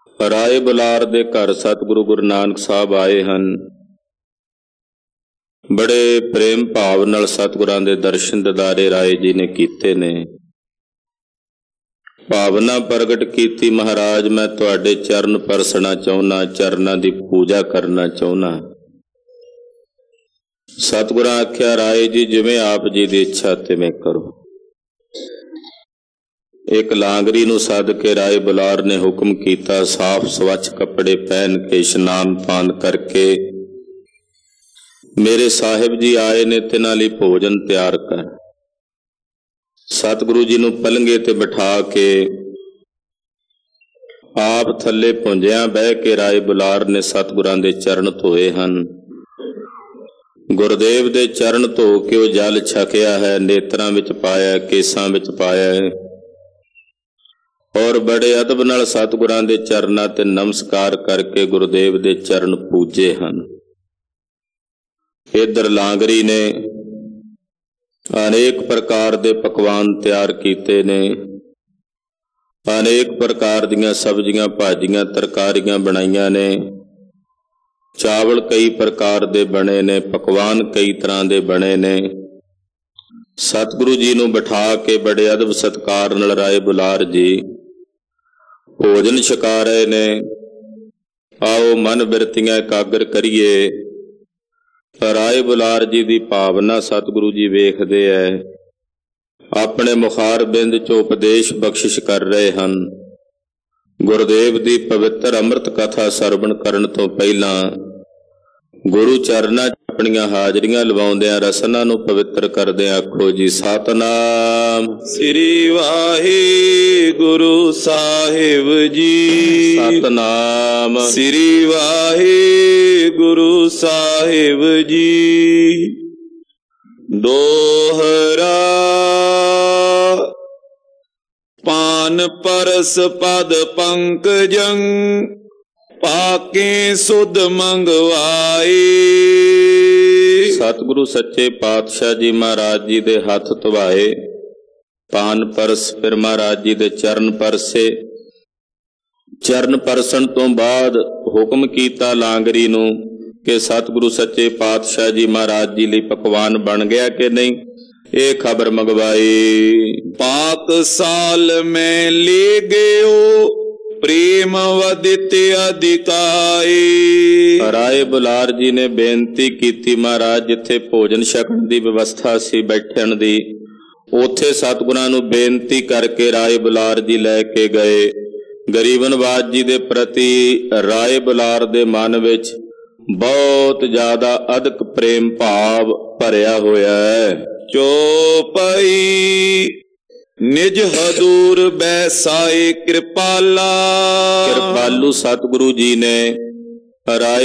ਰਾਏ ਬੁਲਾਰ ਦੇ ਘਰ ਸਤਿਗੁਰੂ ਗੁਰੂ ਨਾਨਕ ਸਾਹਿਬ ਆਏ ਹਨ। ਬੜੇ ਪ੍ਰੇਮ ਭਾਵ ਨਾਲ ਸਤਿਗੁਰਾਂ ਦੇ ਦਰਸ਼ਨ ਦਿਦਾਰੇ ਰਾਏ ਜੀ ਨੇ ਕੀਤੇ ਨੇ। ਭਾਵਨਾ ਪ੍ਰਗਟ ਕੀਤੀ, ਮਹਾਰਾਜ ਮੈਂ ਤੁਹਾਡੇ ਚਰਨ ਪਰਸਣਾ ਚਾਹੁੰਦਾ, ਚਰਨਾਂ ਦੀ ਪੂਜਾ ਕਰਨਾ ਚਾਹੁੰਦਾ। ਸਤਿਗੁਰਾਂ ਆਖਿਆ, ਰਾਏ ਜੀ ਜਿਵੇਂ ਆਪ ਜੀ ਦੀ ਇੱਛਾ ਤਿਵੇਂ ਕਰੋ। ਇੱਕ ਲਾਂਗਰੀ ਨੂੰ ਸੱਦ ਕੇ ਰਾਏ ਬੁਲਾਰ ਨੇ ਹੁਕਮ ਕੀਤਾ, ਸਾਫ਼ ਸਵੱਛ ਕੱਪੜੇ ਪਹਿਨ ਕੇ ਇਸ਼ਨਾਨ ਪਾਨ ਕਰਕੇ ਮੇਰੇ ਸਾਹਿਬ ਜੀ ਆਏ ਨੇ, ਤਿਨਾਂ ਲਈ ਭੋਜਨ ਤਿਆਰ ਕਰ। ਸਤਿਗੁਰੂ ਜੀ ਨੂੰ ਪਲੰਘੇ ਤੇ ਬਿਠਾ ਕੇ ਆਪ ਥੱਲੇ ਪੁੰਜਿਆਂ ਬਹਿ ਕੇ ਰਾਏ ਬੁਲਾਰ ਨੇ ਸਤਿਗੁਰਾਂ ਦੇ ਚਰਨ ਧੋਏ ਹਨ। ਗੁਰਦੇਵ ਦੇ ਚਰਨ ਧੋ ਕੇ ਉਹ ਜਲ ਛਕਿਆ ਹੈ, ਨੇਤਰਾਂ ਵਿੱਚ ਪਾਇਆ, ਕੇਸਾਂ ਵਿੱਚ ਪਾਇਆ ਹੈ ਔਰ ਬੜੇ ਅਦਬ ਨਾਲ ਸਤਿਗੁਰਾਂ ਦੇ ਚਰਨਾਂ ਤੇ ਨਮਸਕਾਰ ਕਰਕੇ ਗੁਰਦੇਵ ਦੇ ਚਰਨ ਪੂਜੇ ਹਨ। ਇੱਧਰ ਲਾਂਗਰੀ ਨੇ ਅਨੇਕ ਪ੍ਰਕਾਰ ਦੇ ਪਕਵਾਨ ਤਿਆਰ ਕੀਤੇ ਨੇ, ਅਨੇਕ ਪ੍ਰਕਾਰ ਦੀਆਂ ਸਬਜ਼ੀਆਂ, ਭਾਜੀਆਂ, ਤਰਕਾਰੀਆਂ ਬਣਾਈਆਂ ਨੇ। ਚਾਵਲ ਕਈ ਪ੍ਰਕਾਰ ਦੇ ਬਣੇ ਨੇ, ਪਕਵਾਨ ਕਈ ਤਰ੍ਹਾਂ ਦੇ ਬਣੇ ਨੇ। ਸਤਿਗੁਰੂ ਜੀ ਨੂੰ ਬਿਠਾ ਕੇ ਬੜੇ ਅਦਬ ਸਤਿਕਾਰ ਨਾਲ ਰਾਏ ਬੁਲਾਰ ਜੀ ਭੋਜਨ ਛਕਾ ਰਹੇ ਨੇ। ਆਓ ਮਨ ਬਿਰਤੀਆਂ ਇਕਾਗਰ ਕਰੀਏ। ਰਾਏ ਬੁਲਾਰ ਜੀ ਦੀ ਭਾਵਨਾ ਸਤਿਗੁਰੂ ਜੀ ਵੇਖਦੇ ਐ, ਆਪਣੇ ਮੁਖਾਰ ਬਿੰਦ ਚੋਂ ਉਪਦੇਸ਼ ਬਖਸ਼ਿਸ਼ ਕਰ ਰਹੇ ਹਨ। ਗੁਰਦੇਵ ਦੀ ਪਵਿੱਤਰ ਅੰਮ੍ਰਿਤ ਕਥਾ ਸਰਵਣ ਕਰਨ ਤੋਂ ਪਹਿਲਾਂ ਗੁਰੂ ਚਰਨਾਂ 'ਚ ਆਪਣੀਆਂ ਹਾਜ਼ਰੀਆਂ ਲਵਾਉਂਦਿਆਂ ਰਸਨਾ ਨੂੰ ਪਵਿੱਤਰ ਕਰਦਿਆਂ ਆਖੋ ਜੀ, ਸਤਿਨਾਮ ਸ੍ਰੀ ਵਾਹਿਗੁਰੂ ਸਾਹਿਬ ਜੀ। ਸਤਿਨਾਮ ਸ੍ਰੀ ਵਾਹਿਗੁਰੂ ਸਾਹਿਬ ਜੀ। ਦੋਹਰਾ ਪਾਨ ਪਰਸ ਪਦ ਪੰਕਜੰ ਪਾਕੇ ਸੁਧ ਮੰਗਵਾਏ। ਸਤਿਗੁਰੂ ਸੱਚੇ ਪਾਤਸ਼ਾਹ ਜੀ ਮਹਾਰਾਜ ਜੀ ਦੇ ਹੱਥ ਧਵਾਏ, ਪਾਨ ਪਰਸ, ਫਿਰ ਮਹਾਰਾਜ ਜੀ ਦੇ ਚਰਨ ਪਰਸੇ। ਚਰਨ ਪਰਸਣ ਤੋਂ ਬਾਅਦ ਹੁਕਮ ਕੀਤਾ ਲਾਂਗਰੀ ਨੂੰ ਕਿ ਸਤਿਗੁਰੂ ਸੱਚੇ ਪਾਤਸ਼ਾਹ ਜੀ ਮਹਾਰਾਜ ਜੀ ਲਈ ਪਕਵਾਨ ਬਣ ਗਿਆ ਕਿ ਨਹੀਂ, ਇਹ ਖਬਰ ਮੰਗਵਾਈ। ਪਾਕ ਸਾਲ ਮੈਂ ਲੈ ਗਇਓ ਪ੍ਰੇਮ ਵਦਿਤ ਅਧਿਕਾਈ। ਰਾਏ ਬੁਲਾਰ ਜੀ ਨੇ ਬੇਨਤੀ ਕੀਤੀ, ਮਹਾਰਾਜ ਜਿੱਥੇ ਭੋਜਨ ਛਕਣ ਦੀ ਵਿਵਸਥਾ ਸੀ ਬੈਠਣ ਦੀ, ਉੱਥੇ ਸਤਿਗੁਰਾਂ ਨੂੰ ਬੇਨਤੀ ਕਰਕੇ ਰਾਏ ਬੁਲਾਰ ਜੀ ਲੈ ਕੇ ਗਏ। ਗਰੀਬ ਨਵਾਜ ਜੀ ਦੇ ਪ੍ਰਤੀ ਰਾਏ ਬੁਲਾਰ ਦੇ ਮਨ ਵਿੱਚ ਬਹੁਤ ਜ਼ਿਆਦਾ ਅਦਕ ਪ੍ਰੇਮ ਭਾਵ ਭਰਿਆ ਹੋਇਆ ਹੈ। ਚੋਪਈ ਨਿਜ ਹਦੂਰ ਬੈਸਾਏ ਕਿਰਪਾਲਾ। ਕਿਰਪਾਲੂ ਸਤਿਗੁਰੂ ਜੀ ਨੇ ਰਾਏ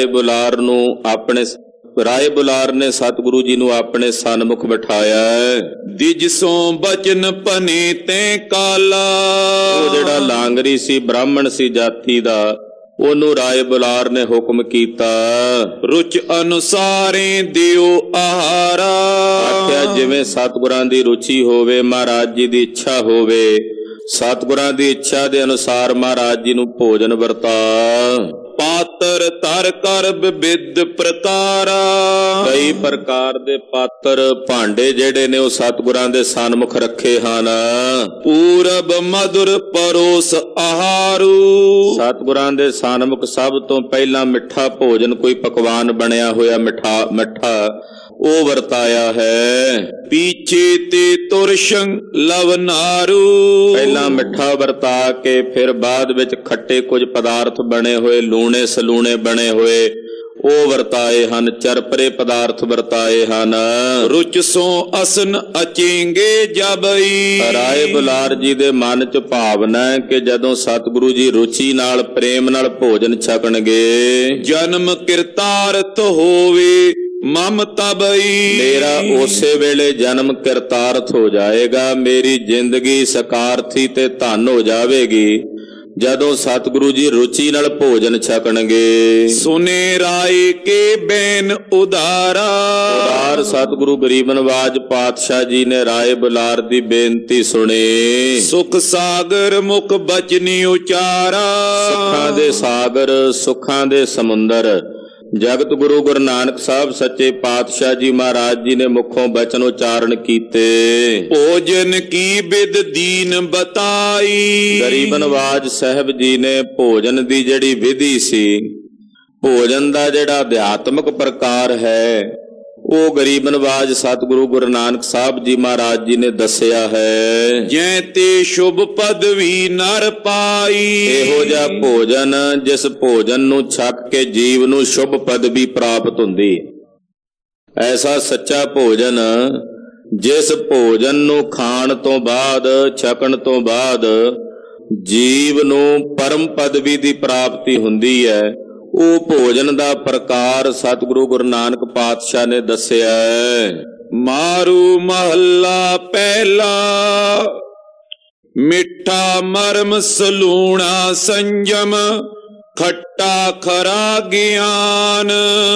ਬੁਲਾਰ ਨੇ ਸਤਿਗੁਰੂ ਜੀ ਨੂੰ ਆਪਣੇ ਸਨਮੁਖ ਬਿਠਾਇਆ ਹੈ। ਦਿਜਸੋਂ ਬਚਨ ਭਨੇ ਤੈ ਕਾਲਾ। ਉਹ ਜਿਹੜਾ ਲਾਂਗਰੀ ਸੀ, ਬ੍ਰਾਹਮਣ ਸੀ ਜਾਤੀ ਦਾ, ਉਹਨੂੰ ਰਾਏ ਬੁਲਾਰ ਨੇ ਹੁਕਮ ਕੀਤਾ, ਰੁਚ ਅਨੁਸਾਰੇ ਦਿਓ ਆਹਾਰਾ। ਆਖਿਆ ਜਿਵੇਂ ਸਤਿਗੁਰਾਂ ਦੀ ਰੁਚੀ ਹੋਵੇ, ਮਹਾਰਾਜ ਜੀ ਦੀ ਇੱਛਾ ਹੋਵੇ, ਸਤਿਗੁਰਾਂ ਦੀ ਇੱਛਾ ਦੇ ਅਨੁਸਾਰ ਮਹਾਰਾਜ ਜੀ ਨੂੰ ਭੋਜਨ ਵਰਤਾ। ਪਾਤਰ ਧਰ ਕਰ ਵਿਵਿਧ ਪ੍ਰਕਾਰਾ। ਕਈ ਪ੍ਰਕਾਰ ਦੇ ਪਾਤਰ, ਭਾਂਡੇ ਜਿਹੜੇ ਨੇ ਉਹ ਸਤਿਗੁਰਾਂ ਦੇ ਸਨਮੁਖ ਰੱਖੇ ਹਨ। ਪੂਰਬ ਮਧੁਰ ਪਰੋਸ ਆਹਾਰੂ। ਸਤਿਗੁਰਾਂ ਦੇ ਸਨਮੁਖ ਸਭ ਤੋਂ ਪਹਿਲਾਂ ਮਿੱਠਾ ਭੋਜਨ, ਕੋਈ ਪਕਵਾਨ ਬਣਿਆ ਹੋਇਆ ਮਿੱਠਾ ਉਹ ਵਰਤਾਇਆ ਹੈ। ਪੀਛੇ ਤੇ ਤੁਰਸ਼ੰ ਲਵਨਾਰੂ। ਪਹਿਲਾਂ ਮਿੱਠਾ ਵਰਤਾ ਕੇ ਫਿਰ ਬਾਅਦ ਵਿੱਚ ਖੱਟੇ ਕੁਝ ਪਦਾਰਥ ਬਣੇ ਹੋਏ, ਲੂਣੇ ਸਲੂਣੇ ਬਣੇ ਹੋਏ ਉਹ ਵਰਤਾਏ ਹਨ। ਚਰਪਰੇ ਪਦਾਰਥ ਵਰਤਾਏ ਹਨ। ਰੁਚ ਸੋਂ ਅਸਨ ਅਚੇਂਗੇ ਜਬਈ। ਰਾਏ ਬੁਲਾਰ ਜੀ ਦੇ ਮਨ 'ਚ ਭਾਵਨਾ ਹੈ ਕਿ ਜਦੋਂ ਸਤਿਗੁਰੂ ਜੀ ਰੁਚੀ ਨਾਲ, ਪ੍ਰੇਮ ਨਾਲ ਭੋਜਨ ਛਕਣਗੇ, ਜਨਮ ਕਿਰਤਾਰਥ ਹੋਵੇ ਮਮ ਤਬਈ। ਮੇਰਾ ਉਸੇ ਵੇਲੇ ਜਨਮ ਕਿਰਤਾਰਥ ਹੋ ਜਾਏਗਾ, ਮੇਰੀ ਜ਼ਿੰਦਗੀ ਸਕਾਰਥੀ ਤੇ ਧਨ ਹੋ ਜਾਵੇਗੀ। ਜਦੋਂ ਸਤਿਗੁਰੂ ਜੀ ਰੁਚੀ ਨਾਲ ਭੋਜਨ ਛਕਣਗੇ। ਸੁਨੇ ਰਾਏ ਕੇ ਬੈਨ ਉਦਾਰਾ। ਉਦਾਰ ਸਤਿਗੁਰੂ ਗਰੀਬ ਨਵਾਜ ਪਾਤਸ਼ਾਹ ਜੀ ਨੇ ਰਾਏ ਬੁਲਾਰ ਦੀ ਬੇਨਤੀ ਸੁਣੀ। ਸੁਖ ਸਾਗਰ ਮੁਖ ਬਚਨੀ ਉਚਾਰਾ। ਸੁੱਖਾਂ ਦੇ ਸਾਗਰ, ਸੁੱਖਾਂ ਦੇ ਸਮੁੰਦਰ ਜਗਤ ਗੁਰੂ ਗੁਰੂ ਨਾਨਕ ਸਾਹਿਬ ਸੱਚੇ ਪਾਤਸ਼ਾਹ ਜੀ ਮਹਾਰਾਜ ਜੀ ਨੇ ਮੁਖੋਂ ਬਚਨ ਉਚਾਰਨ ਕੀਤੇ। ਭੋਜਨ ਕੀ ਬਿਦ ਦੀਨ ਬਤਾਈ। ਗਰੀਬ ਨਵਾਜ ਸਾਹਿਬ ਜੀ ਨੇ ਭੋਜਨ ਦੀ ਜਿਹੜੀ ਵਿਧੀ ਸੀ, ਭੋਜਨ ਦਾ ਜਿਹੜਾ ਅਧਿਆਤਮਕ ਪ੍ਰਕਾਰ ਹੈ, ਉਹ ਗਰੀਬ ਨਵਾਜ ਸਤਿਗੁਰੂ ਗੁਰੂ ਨਾਨਕ ਸਾਹਿਬ ਜੀ ਮਹਾਰਾਜ ਜੀ ਨੇ ਦੱਸਿਆ ਹੈ। ਜੈ ਤੇ ਸ਼ੁਭ ਪਦਵੀ ਨਰ ਪਾਈ। ਇਹੋ ਜਿਹਾ ਭੋਜਨ ਜਿਸ ਭੋਜਨ ਨੂੰ ਛਕ ਕੇ ਜੀਵ ਨੂੰ ਸ਼ੁਭ ਪਦਵੀ ਪ੍ਰਾਪਤ ਹੁੰਦੀ। ਐਸਾ ਸੱਚਾ ਭੋਜਨ ਜਿਸ ਭੋਜਨ ਨੂੰ ਖਾਣ ਤੋਂ ਬਾਅਦ, ਛਕਣ ਤੋਂ ਬਾਅਦ ਜੀਵ ਨੂੰ ਪਰਮ ਪਦਵੀ ਦੀ ਪ੍ਰਾਪਤੀ ਹੁੰਦੀ ਹੈ, ਉਹ ਭੋਜਨ ਦਾ ਪ੍ਰਕਾਰ ਸਤਿਗੁਰੂ ਗੁਰੂ ਨਾਨਕ ਪਾਤਸ਼ਾਹ ਨੇ ਦੱਸਿਆ ਹੈ। ਮਾਰੂ ਮਹੱਲਾ ਪਹਿਲਾ। ਮਿੱਠਾ ਮਰਮ ਸਲੂਣਾ ਸੰਜਮ ਖੱਟਾ ਖਰਾ ਗਿਆਨ।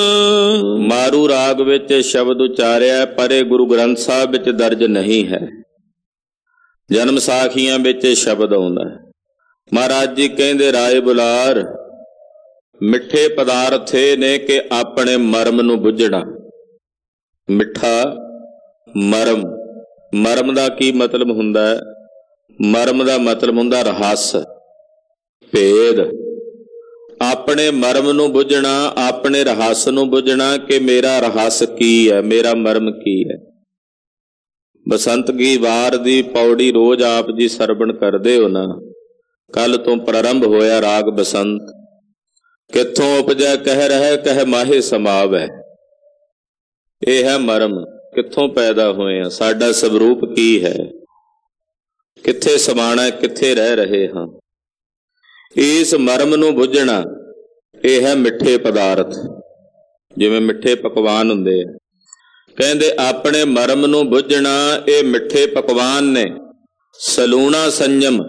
ਮਾਰੂ ਰਾਗ ਵਿੱਚ ਸ਼ਬਦ ਉਚਾਰਿਆ, ਪਰ ਇਹ ਗੁਰੂ ਗ੍ਰੰਥ ਸਾਹਿਬ ਵਿੱਚ ਦਰਜ ਨਹੀਂ ਹੈ। ਜਨਮ ਸਾਖੀਆਂ ਵਿੱਚ ਸ਼ਬਦ ਆਉਂਦਾ ਹੈ। ਮਹਾਰਾਜ ਜੀ ਕਹਿੰਦੇ ਰਾਏ ਬੁਲਾਰ ਮਿੱਠੇ ਪਦਾਰਥ ਇਹ ਨੇ ਕਿ ਆਪਣੇ ਮਰਮ ਨੂੰ ਬੁੱਝਣਾ। ਮਿੱਠਾ ਮਰਮ, ਮਰਮ ਦਾ ਕੀ ਮਤਲਬ ਹੁੰਦਾ ਹੈ? ਮਰਮ ਦਾ ਮਤਲਬ ਹੁੰਦਾ ਰਹੱਸ, ਭੇਦ। ਆਪਣੇ ਮਰਮ ਨੂੰ ਬੁੱਝਣਾ, ਆਪਣੇ ਰਹੱਸ ਨੂੰ ਬੁੱਝਣਾ ਕਿ ਮੇਰਾ ਰਹੱਸ ਕੀ ਹੈ, ਮੇਰਾ ਮਰਮ ਕੀ ਹੈ। ਬਸੰਤ ਕੀ ਵਾਰ ਦੀ ਪੌੜੀ ਰੋਜ਼ ਆਪ ਜੀ ਸਰਵਣ ਕਰਦੇ ਹੋ ਨਾ। ਕੱਲ ਤੋਂ ਪ੍ਰਾਰੰਭ ਹੋਇਆ ਰਾਗ ਬਸੰਤ। ਕਿੱਥੋਂ ਉਪਜੈ ਕਹਿ ਰਹਿ ਕਹਿ ਮਾਹੇ ਸਮਾਵੈ। ਇਹ ਹੈ ਮਰਮ, ਕਿੱਥੋਂ ਪੈਦਾ ਹੋਏ ਆ, ਸਾਡਾ ਸਵਰੂਪ ਕੀ ਹੈ, ਕਿੱਥੇ ਸਮਾਣਾ, ਕਿੱਥੇ ਰਹਿ ਰਹੇ ਹਾਂ। ਇਸ ਮਰਮ ਨੂੰ ਬੁੱਝਣਾ, ਇਹ ਹੈ ਮਿੱਠੇ ਪਦਾਰਥ। ਜਿਵੇਂ ਮਿੱਠੇ ਪਕਵਾਨ ਹੁੰਦੇ ਆ, ਕਹਿੰਦੇ ਆਪਣੇ ਮਰਮ ਨੂੰ ਬੁੱਝਣਾ ਇਹ ਮਿੱਠੇ ਪਕਵਾਨ ਨੇ। ਸਲੂਣਾ ਸੰਜਮ,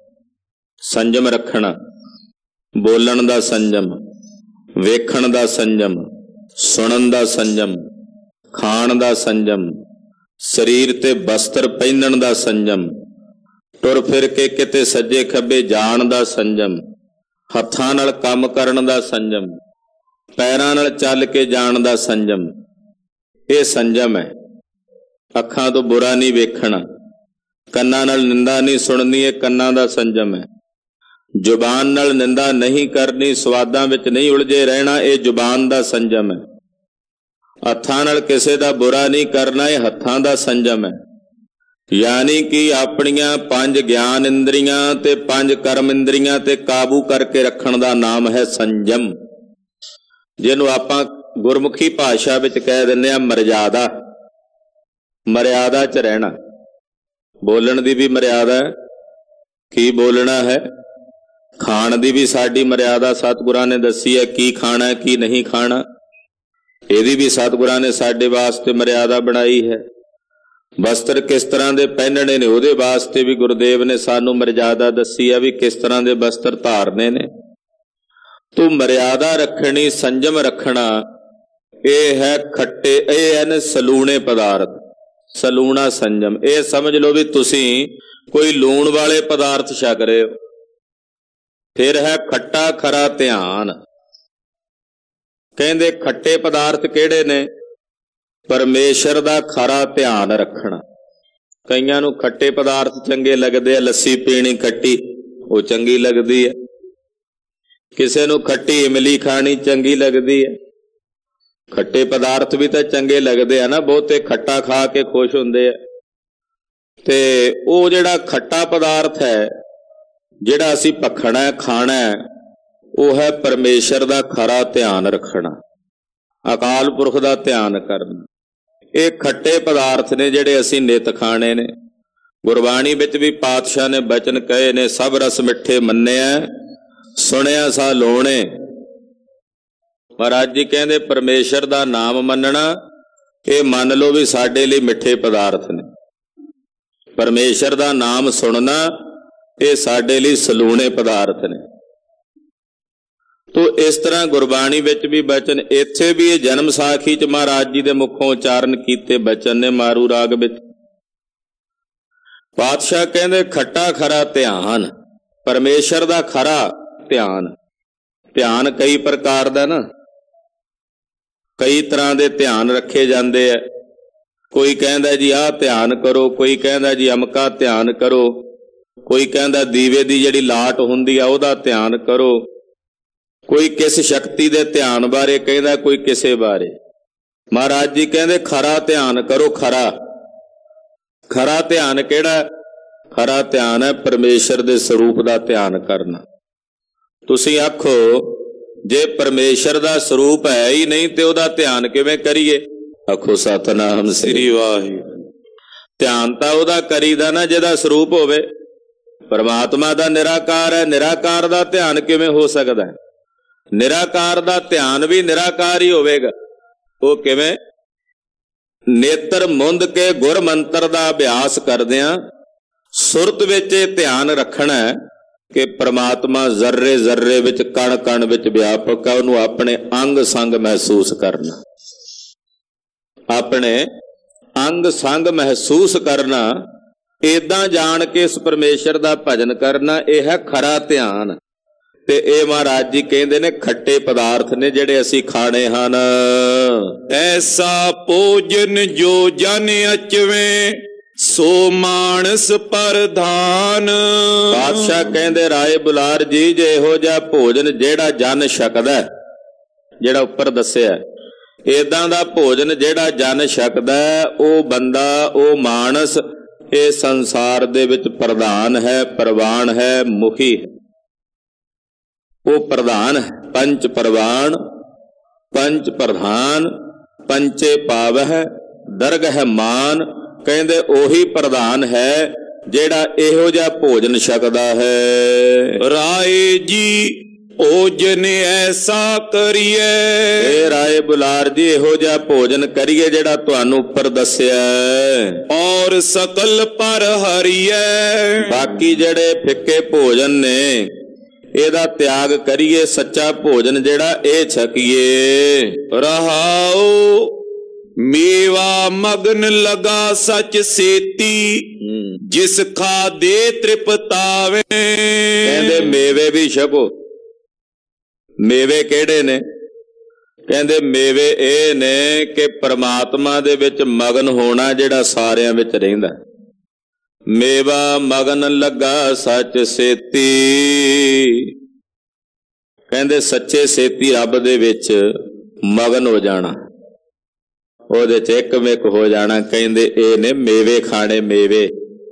ਸੰਜਮ ਰੱਖਣਾ, ਬੋਲਣ ਦਾ ਸੰਜਮ, ਵੇਖਣ ਦਾ ਸੰਜਮ, ਸੁਣਨ ਦਾ ਸੰਜਮ, ਖਾਣ ਦਾ ਸੰਜਮ, ਸਰੀਰ ਤੇ ਬਸਤਰ ਪਹਿਨਣ ਦਾ ਸੰਜਮ, ਟੁਰ ਫਿਰ ਕੇ ਕਿਤੇ ਸੱਜੇ ਖੱਬੇ ਜਾਣ ਦਾ ਸੰਜਮ, ਹੱਥਾਂ ਨਾਲ ਕੰਮ ਕਰਨ ਦਾ ਸੰਜਮ, ਪੈਰਾਂ ਨਾਲ ਚੱਲ ਕੇ ਜਾਣ ਦਾ ਸੰਜਮ। ਇਹ ਸੰਜਮ ਹੈ। ਅੱਖਾਂ ਤੋਂ ਬੁਰਾ ਨਹੀਂ ਵੇਖਣਾ, ਕੰਨਾਂ ਨਾਲ ਨਿੰਦਾ ਨਹੀਂ ਸੁਣਨੀ, ਇਹ ਕੰਨਾਂ ਦਾ ਸੰਜਮ ਹੈ। ਜ਼ੁਬਾਨ ਨਾਲ ਨਿੰਦਾ ਨਹੀਂ ਕਰਨੀ, ਸਵਾਦਾਂ ਵਿੱਚ ਨਹੀਂ ਉਲਝੇ ਰਹਿਣਾ, ਇਹ ਜ਼ੁਬਾਨ ਦਾ ਸੰਜਮ ਹੈ। ਹੱਥਾਂ ਨਾਲ ਕਿਸੇ ਦਾ ਬੁਰਾ ਨਹੀਂ ਕਰਨਾ, ਇਹ ਹੱਥਾਂ ਦਾ ਸੰਜਮ ਹੈ। ਯਾਨੀ ਕਿ ਆਪਣੀਆਂ 5 ਗਿਆਨ ਇੰਦਰੀਆਂ ਤੇ 5 ਕਰਮ ਇੰਦਰੀਆਂ ਤੇ ਕਾਬੂ ਕਰਕੇ ਰੱਖਣ ਦਾ ਨਾਮ ਹੈ ਸੰਜਮ, ਜਿਹਨੂੰ ਆਪਾਂ ਗੁਰਮੁਖੀ ਭਾਸ਼ਾ ਵਿੱਚ ਕਹਿ ਦਿੰਦੇ ਆ ਮਰਜ਼ਾਦਾ। ਮਰਿਆਦਾ 'ਚ ਰਹਿਣਾ। ਬੋਲਣ ਦੀ ਵੀ ਮਰਿਆਦਾ ਹੈ, ਕੀ ਬੋਲਣਾ ਹੈ। ਖਾਣ ਦੀ ਵੀ ਸਾਡੀ ਮਰਿਆਦਾ ਸਤਿਗੁਰਾਂ ਨੇ ਦੱਸੀ ਹੈ, ਕੀ ਖਾਣਾ ਕੀ ਨਹੀਂ ਖਾਣਾ। ਇਹਦੀ ਵੀ ਸਤਿਗੁਰਾਂ ਨੇ ਸਾਡੇ ਵਾਸਤੇ ਮਰਿਆਦਾ ਬਣਾਈ ਹੈ। ਵਸਤਰ ਕਿਸ ਤਰ੍ਹਾਂ ਦੇ ਪਹਿਨਣੇ ਨੇ, ਉਹਦੇ ਵਾਸਤੇ ਵੀ ਗੁਰਦੇਵ ਨੇ ਸਾਨੂੰ ਮਰਿਆਦਾ ਦੱਸੀ ਹੈ ਵੀ ਕਿਸ ਤਰ੍ਹਾਂ ਦੇ ਵਸਤਰ ਧਾਰਨੇ ਨੇ। ਤੂੰ ਮਰਿਆਦਾ ਰੱਖਣੀ, ਸੰਜਮ ਰੱਖਣਾ, ਇਹ ਹੈ ਖੱਟੇ, ਇਹ ਹਨ ਸਲੂਣੇ ਪਦਾਰਥ। ਸਲੂਣਾ ਸੰਜਮ, ਇਹ ਸਮਝ ਲਓ ਵੀ ਤੁਸੀਂ ਕੋਈ ਲੂਣ ਵਾਲੇ ਪਦਾਰਥ ਛਕ ਰਹੇ ਹੋ। ਫਿਰ ਹੈ ਖੱਟਾ ਖਰਾ ਧਿਆਨ। ਕਹਿੰਦੇ ਖੱਟੇ ਪਦਾਰਥ ਕਿਹੜੇ ਨੇ? ਪਰਮੇਸ਼ਰ ਦਾ ਖਰਾ ਧਿਆਨ ਰੱਖਣਾ। ਕਈਆਂ ਨੂੰ ਖੱਟੇ ਪਦਾਰਥ ਚੰਗੇ ਲੱਗਦੇ ਆ, ਲੱਸੀ ਪੀਣੀ ਖੱਟੀ ਉਹ ਚੰਗੀ ਲੱਗਦੀ ਹੈ। ਕਿਸੇ ਨੂੰ ਖੱਟੀ ਇਮਲੀ ਖਾਣੀ ਚੰਗੀ ਲੱਗਦੀ ਹੈ। ਖੱਟੇ ਪਦਾਰਥ ਵੀ ਤਾਂ ਚੰਗੇ ਲੱਗਦੇ ਆ ਨਾ, ਬਹੁਤੇ ਖੱਟਾ ਖਾ ਕੇ ਖੁਸ਼ ਹੁੰਦੇ ਆ। ਤੇ ਉਹ ਜਿਹੜਾ ਖੱਟਾ ਪਦਾਰਥ ਹੈ, ਜਿਹੜਾ ਅਸੀਂ ਭਖਣਾ ਖਾਣਾ, ਉਹ ਹੈ ਪਰਮੇਸ਼ਰ ਦਾ ਖਰਾ ਧਿਆਨ ਰੱਖਣਾ, ਅਕਾਲ ਪੁਰਖ ਦਾ ਧਿਆਨ ਕਰਨਾ। ਇਹ ਖੱਟੇ ਪਦਾਰਥ ਨੇ ਜਿਹੜੇ ਅਸੀਂ ਨਿਤ ਖਾਣੇ ਨੇ। ਗੁਰਬਾਣੀ ਵਿੱਚ ਵੀ ਪਾਤਸ਼ਾਹ ਨੇ ਬਚਨ ਕਹੇ ਨੇ, ਸਭ ਰਸ ਮਿੱਠੇ ਮੰਨਿਆ ਸੁਣਿਆ ਸਾ ਲੋਣੇ। ਮਹਾਰਾਜ ਜੀ ਕਹਿੰਦੇ ਪਰਮੇਸ਼ਰ ਦਾ ਨਾਮ ਮੰਨਣਾ, ਇਹ ਮੰਨ ਲਓ ਵੀ ਸਾਡੇ ਲਈ ਮਿੱਠੇ ਪਦਾਰਥ ਨੇ। ਪਰਮੇਸ਼ਰ ਦਾ ਨਾਮ ਸੁਣਨਾ, ਇਹ ਸਾਡੇ ਲਈ ਸਲੂਣੇ ਪਦਾਰਥ ਨੇ। ਤੋ ਇਸ ਤਰ੍ਹਾਂ ਗੁਰਬਾਣੀ ਵਿੱਚ ਵੀ ਬਚਨ, ਇੱਥੇ ਵੀ ਇਹ ਜਨਮ ਸਾਖੀ 'ਚ ਮਹਾਰਾਜ ਜੀ ਦੇ ਮੁਖੋਂ ਉਚਾਰਨ ਕੀਤੇ ਬਚਨ ਨੇ ਮਾਰੂ ਰਾਗ ਵਿੱਚ। ਪਾਤਸ਼ਾਹ ਕਹਿੰਦੇ ਖੱਟਾ ਖਰਾ ਧਿਆਨ, ਪਰਮੇਸ਼ਰ ਦਾ ਖਰਾ ਧਿਆਨ। ਧਿਆਨ ਕਈ ਪ੍ਰਕਾਰ ਦਾ ਨਾ, ਕਈ ਤਰ੍ਹਾਂ ਦੇ ਧਿਆਨ ਰੱਖੇ ਜਾਂਦੇ ਆ। ਕੋਈ ਕਹਿੰਦਾ ਜੀ ਆਹ ਧਿਆਨ ਕਰੋ, ਕੋਈ ਕਹਿੰਦਾ ਜੀ ਅਮਕਾ ਧਿਆਨ ਕਰੋ, ਕੋਈ ਕਹਿੰਦਾ ਦੀਵੇ ਦੀ ਜਿਹੜੀ ਲਾਟ ਹੁੰਦੀ ਆ ਉਹਦਾ ਧਿਆਨ ਕਰੋ, ਕੋਈ ਕਿਸ ਸ਼ਕਤੀ ਦੇ ਧਿਆਨ ਬਾਰੇ ਕਹਿੰਦਾ, ਕੋਈ ਕਿਸੇ ਬਾਰੇ। ਮਹਾਰਾਜ ਜੀ ਕਹਿੰਦੇ ਖਰਾ ਧਿਆਨ ਕਰੋ। ਖਰਾ ਧਿਆਨ ਕਿਹੜਾ? ਖਰਾ ਧਿਆਨ ਹੈ ਪਰਮੇਸ਼ਰ ਦੇ ਸਰੂਪ ਦਾ ਧਿਆਨ ਕਰਨਾ। ਤੁਸੀਂ ਆਖੋ ਜੇ ਪਰਮੇਸ਼ਰ ਦਾ ਸਰੂਪ ਹੈ ਹੀ ਨਹੀਂ ਤੇ ਉਹਦਾ ਧਿਆਨ ਕਿਵੇਂ ਕਰੀਏ? ਆਖੋ ਸਤਿਨਾਮ ਸ੍ਰੀ ਵਾਹਿਗੁਰੂ। ਧਿਆਨ ਤਾਂ ਉਹਦਾ ਕਰੀਦਾ ਨਾ ਜਿਹਦਾ ਸਰੂਪ ਹੋਵੇ। ਪਰਮਾਤਮਾ ਦਾ ਨਿਰਾਕਾਰ ਹੈ, ਨਿਰਾਕਾਰ ਦਾ ਧਿਆਨ ਕਿਵੇਂ ਹੋ ਸਕਦਾ? ਨਿਰਾਕਾਰ ਦਾ ਧਿਆਨ ਵੀ ਨਿਰਾਕਾਰ ਹੀ ਹੋਵੇਗਾ। ਉਹ ਕਿਵੇਂ? ਨੇਤਰ ਮੁੰਦ ਕੇ ਗੁਰ ਮੰਤਰ ਦਾ ਅਭਿਆਸ ਕਰਦਿਆਂ ਸੁਰਤ ਵਿੱਚ ਇਹ ਧਿਆਨ ਰੱਖਣਾ ਕਿ ਪ੍ਰਮਾਤਮਾ ਜ਼ਰਰੇ ਜ਼ਰਰੇ ਵਿੱਚ, ਕਣ ਕਣ ਵਿੱਚ ਵਿਆਪਕ ਹੈ। ਉਹਨੂੰ ਆਪਣੇ ਅੰਗ ਸੰਗ ਮਹਿਸੂਸ ਕਰਨਾ, ਆਪਣੇ ਅੰਗ ਸੰਗ ਮਹਿਸੂਸ ਕਰਨਾ, ਏਦਾਂ ਜਾਣ ਕੇ ਇਸ ਪਰਮੇਸ਼ਰ ਦਾ ਭਜਨ ਕਰਨਾ, ਇਹ ਹੈ ਖਰਾ ਧਿਆਨ। ਤੇ ਇਹ ਮਹਾਰਾਜ ਜੀ ਕਹਿੰਦੇ ਨੇ ਖੱਟੇ ਪਦਾਰਥ ਨੇ ਜਿਹੜੇ ਅਸੀਂ ਖਾਣੇ ਹਨ। ਐਸਾ ਭੋਜਨ ਜੋ ਜਨ ਅਚਵੇਂ, ਸੋ ਮਾਨਸ ਪ੍ਰਧਾਨ। ਪਾਤਸ਼ਾਹ ਕਹਿੰਦੇ ਰਾਏ ਬੁਲਾਰ ਜੀ, ਜੇ ਇਹੋ ਜਿਹਾ ਭੋਜਨ ਜਿਹੜਾ ਜਨ ਛਕਦਾ, ਜਿਹੜਾ ਉੱਪਰ ਦੱਸਿਆ, ਏਦਾਂ ਦਾ ਭੋਜਨ ਜਿਹੜਾ ਜਨ ਛਕਦਾ, ਉਹ ਬੰਦਾ, ਉਹ ਮਾਨਸ ਇਹ ਸੰਸਾਰ ਦੇ ਵਿੱਚ ਪ੍ਰਧਾਨ ਹੈ, ਪ੍ਰਵਾਨ ਹੈ, ਮੁਖੀ ਹੈ। ਉਹ ਪ੍ਰਧਾਨ ਹੈ। ਪੰਚ ਪ੍ਰਵਾਨ, ਪੰਚ ਪ੍ਰਧਾਨ, ਪੰਚੇ ਪਾਵਹਿ ਦਰਗਹਿ ਮਾਨ। ਕਹਿੰਦੇ ਉਹੀ ਪ੍ਰਧਾਨ ਹੈ ਜਿਹੜਾ ਇਹੋ ਜਿਹਾ ਭੋਜਨ ਛਕਦਾ ਹੈ। ਰਾਏ ਜੀ ਭੋਜਨ ਐਸਾ ਕਰੀਏ। ਇਹ ਰਾਏ ਬੁਲਾਰ ਜੀ ਇਹੋ ਜਿਹਾ ਭੋਜਨ ਕਰੀਏ ਜਿਹੜਾ ਤੁਹਾਨੂੰ ਉੱਪਰ ਦੱਸਿਆ। ਔਰ ਸਕਲ ਪਰ ਹਰੀਏ। ਬਾਕੀ ਜਿਹੜੇ ਫਿੱਕੇ ਭੋਜਨ ਨੇ ਇਹਦਾ ਤਿਆਗ ਕਰੀਏ, ਸੱਚਾ ਭੋਜਨ ਜਿਹੜਾ ਇਹ ਛਕੀਏ। ਰਹਾਉ ਮੇਵਾ ਮਗਨ ਲਗਾ ਸਚ ਸੇਤੀ, ਜਿਸ ਖਾਦੇ ਤ੍ਰਿਪਤਾਵੇ। ਕਹਿੰਦੇ ਮੇਵੇ ਵੀ ਛਕੋ। ਮੇਵੇ ਕਿਹੜੇ ਨੇ? ਕਹਿੰਦੇ ਮੇਵੇ ਇਹ ਨੇ ਕਿ ਪ੍ਰਮਾਤਮਾ ਦੇ ਵਿੱਚ ਮਗਨ ਹੋਣਾ ਜਿਹੜਾ ਸਾਰਿਆਂ ਵਿੱਚ ਰਹਿੰਦਾ। ਮੇਵਾ ਮਗਨ ਲੱਗਾ ਸੱਚ ਸੇਤੀ। ਕਹਿੰਦੇ ਸੱਚੇ ਸੇਤੀ ਰੱਬ ਦੇ ਵਿੱਚ ਮਗਨ ਹੋ ਜਾਣਾ, ਉਹਦੇ ਚ ਇੱਕਮਿਕ ਹੋ ਜਾਣਾ। ਕਹਿੰਦੇ ਇਹ ਨੇ ਮੇਵੇ ਖਾਣੇ। ਮੇਵੇ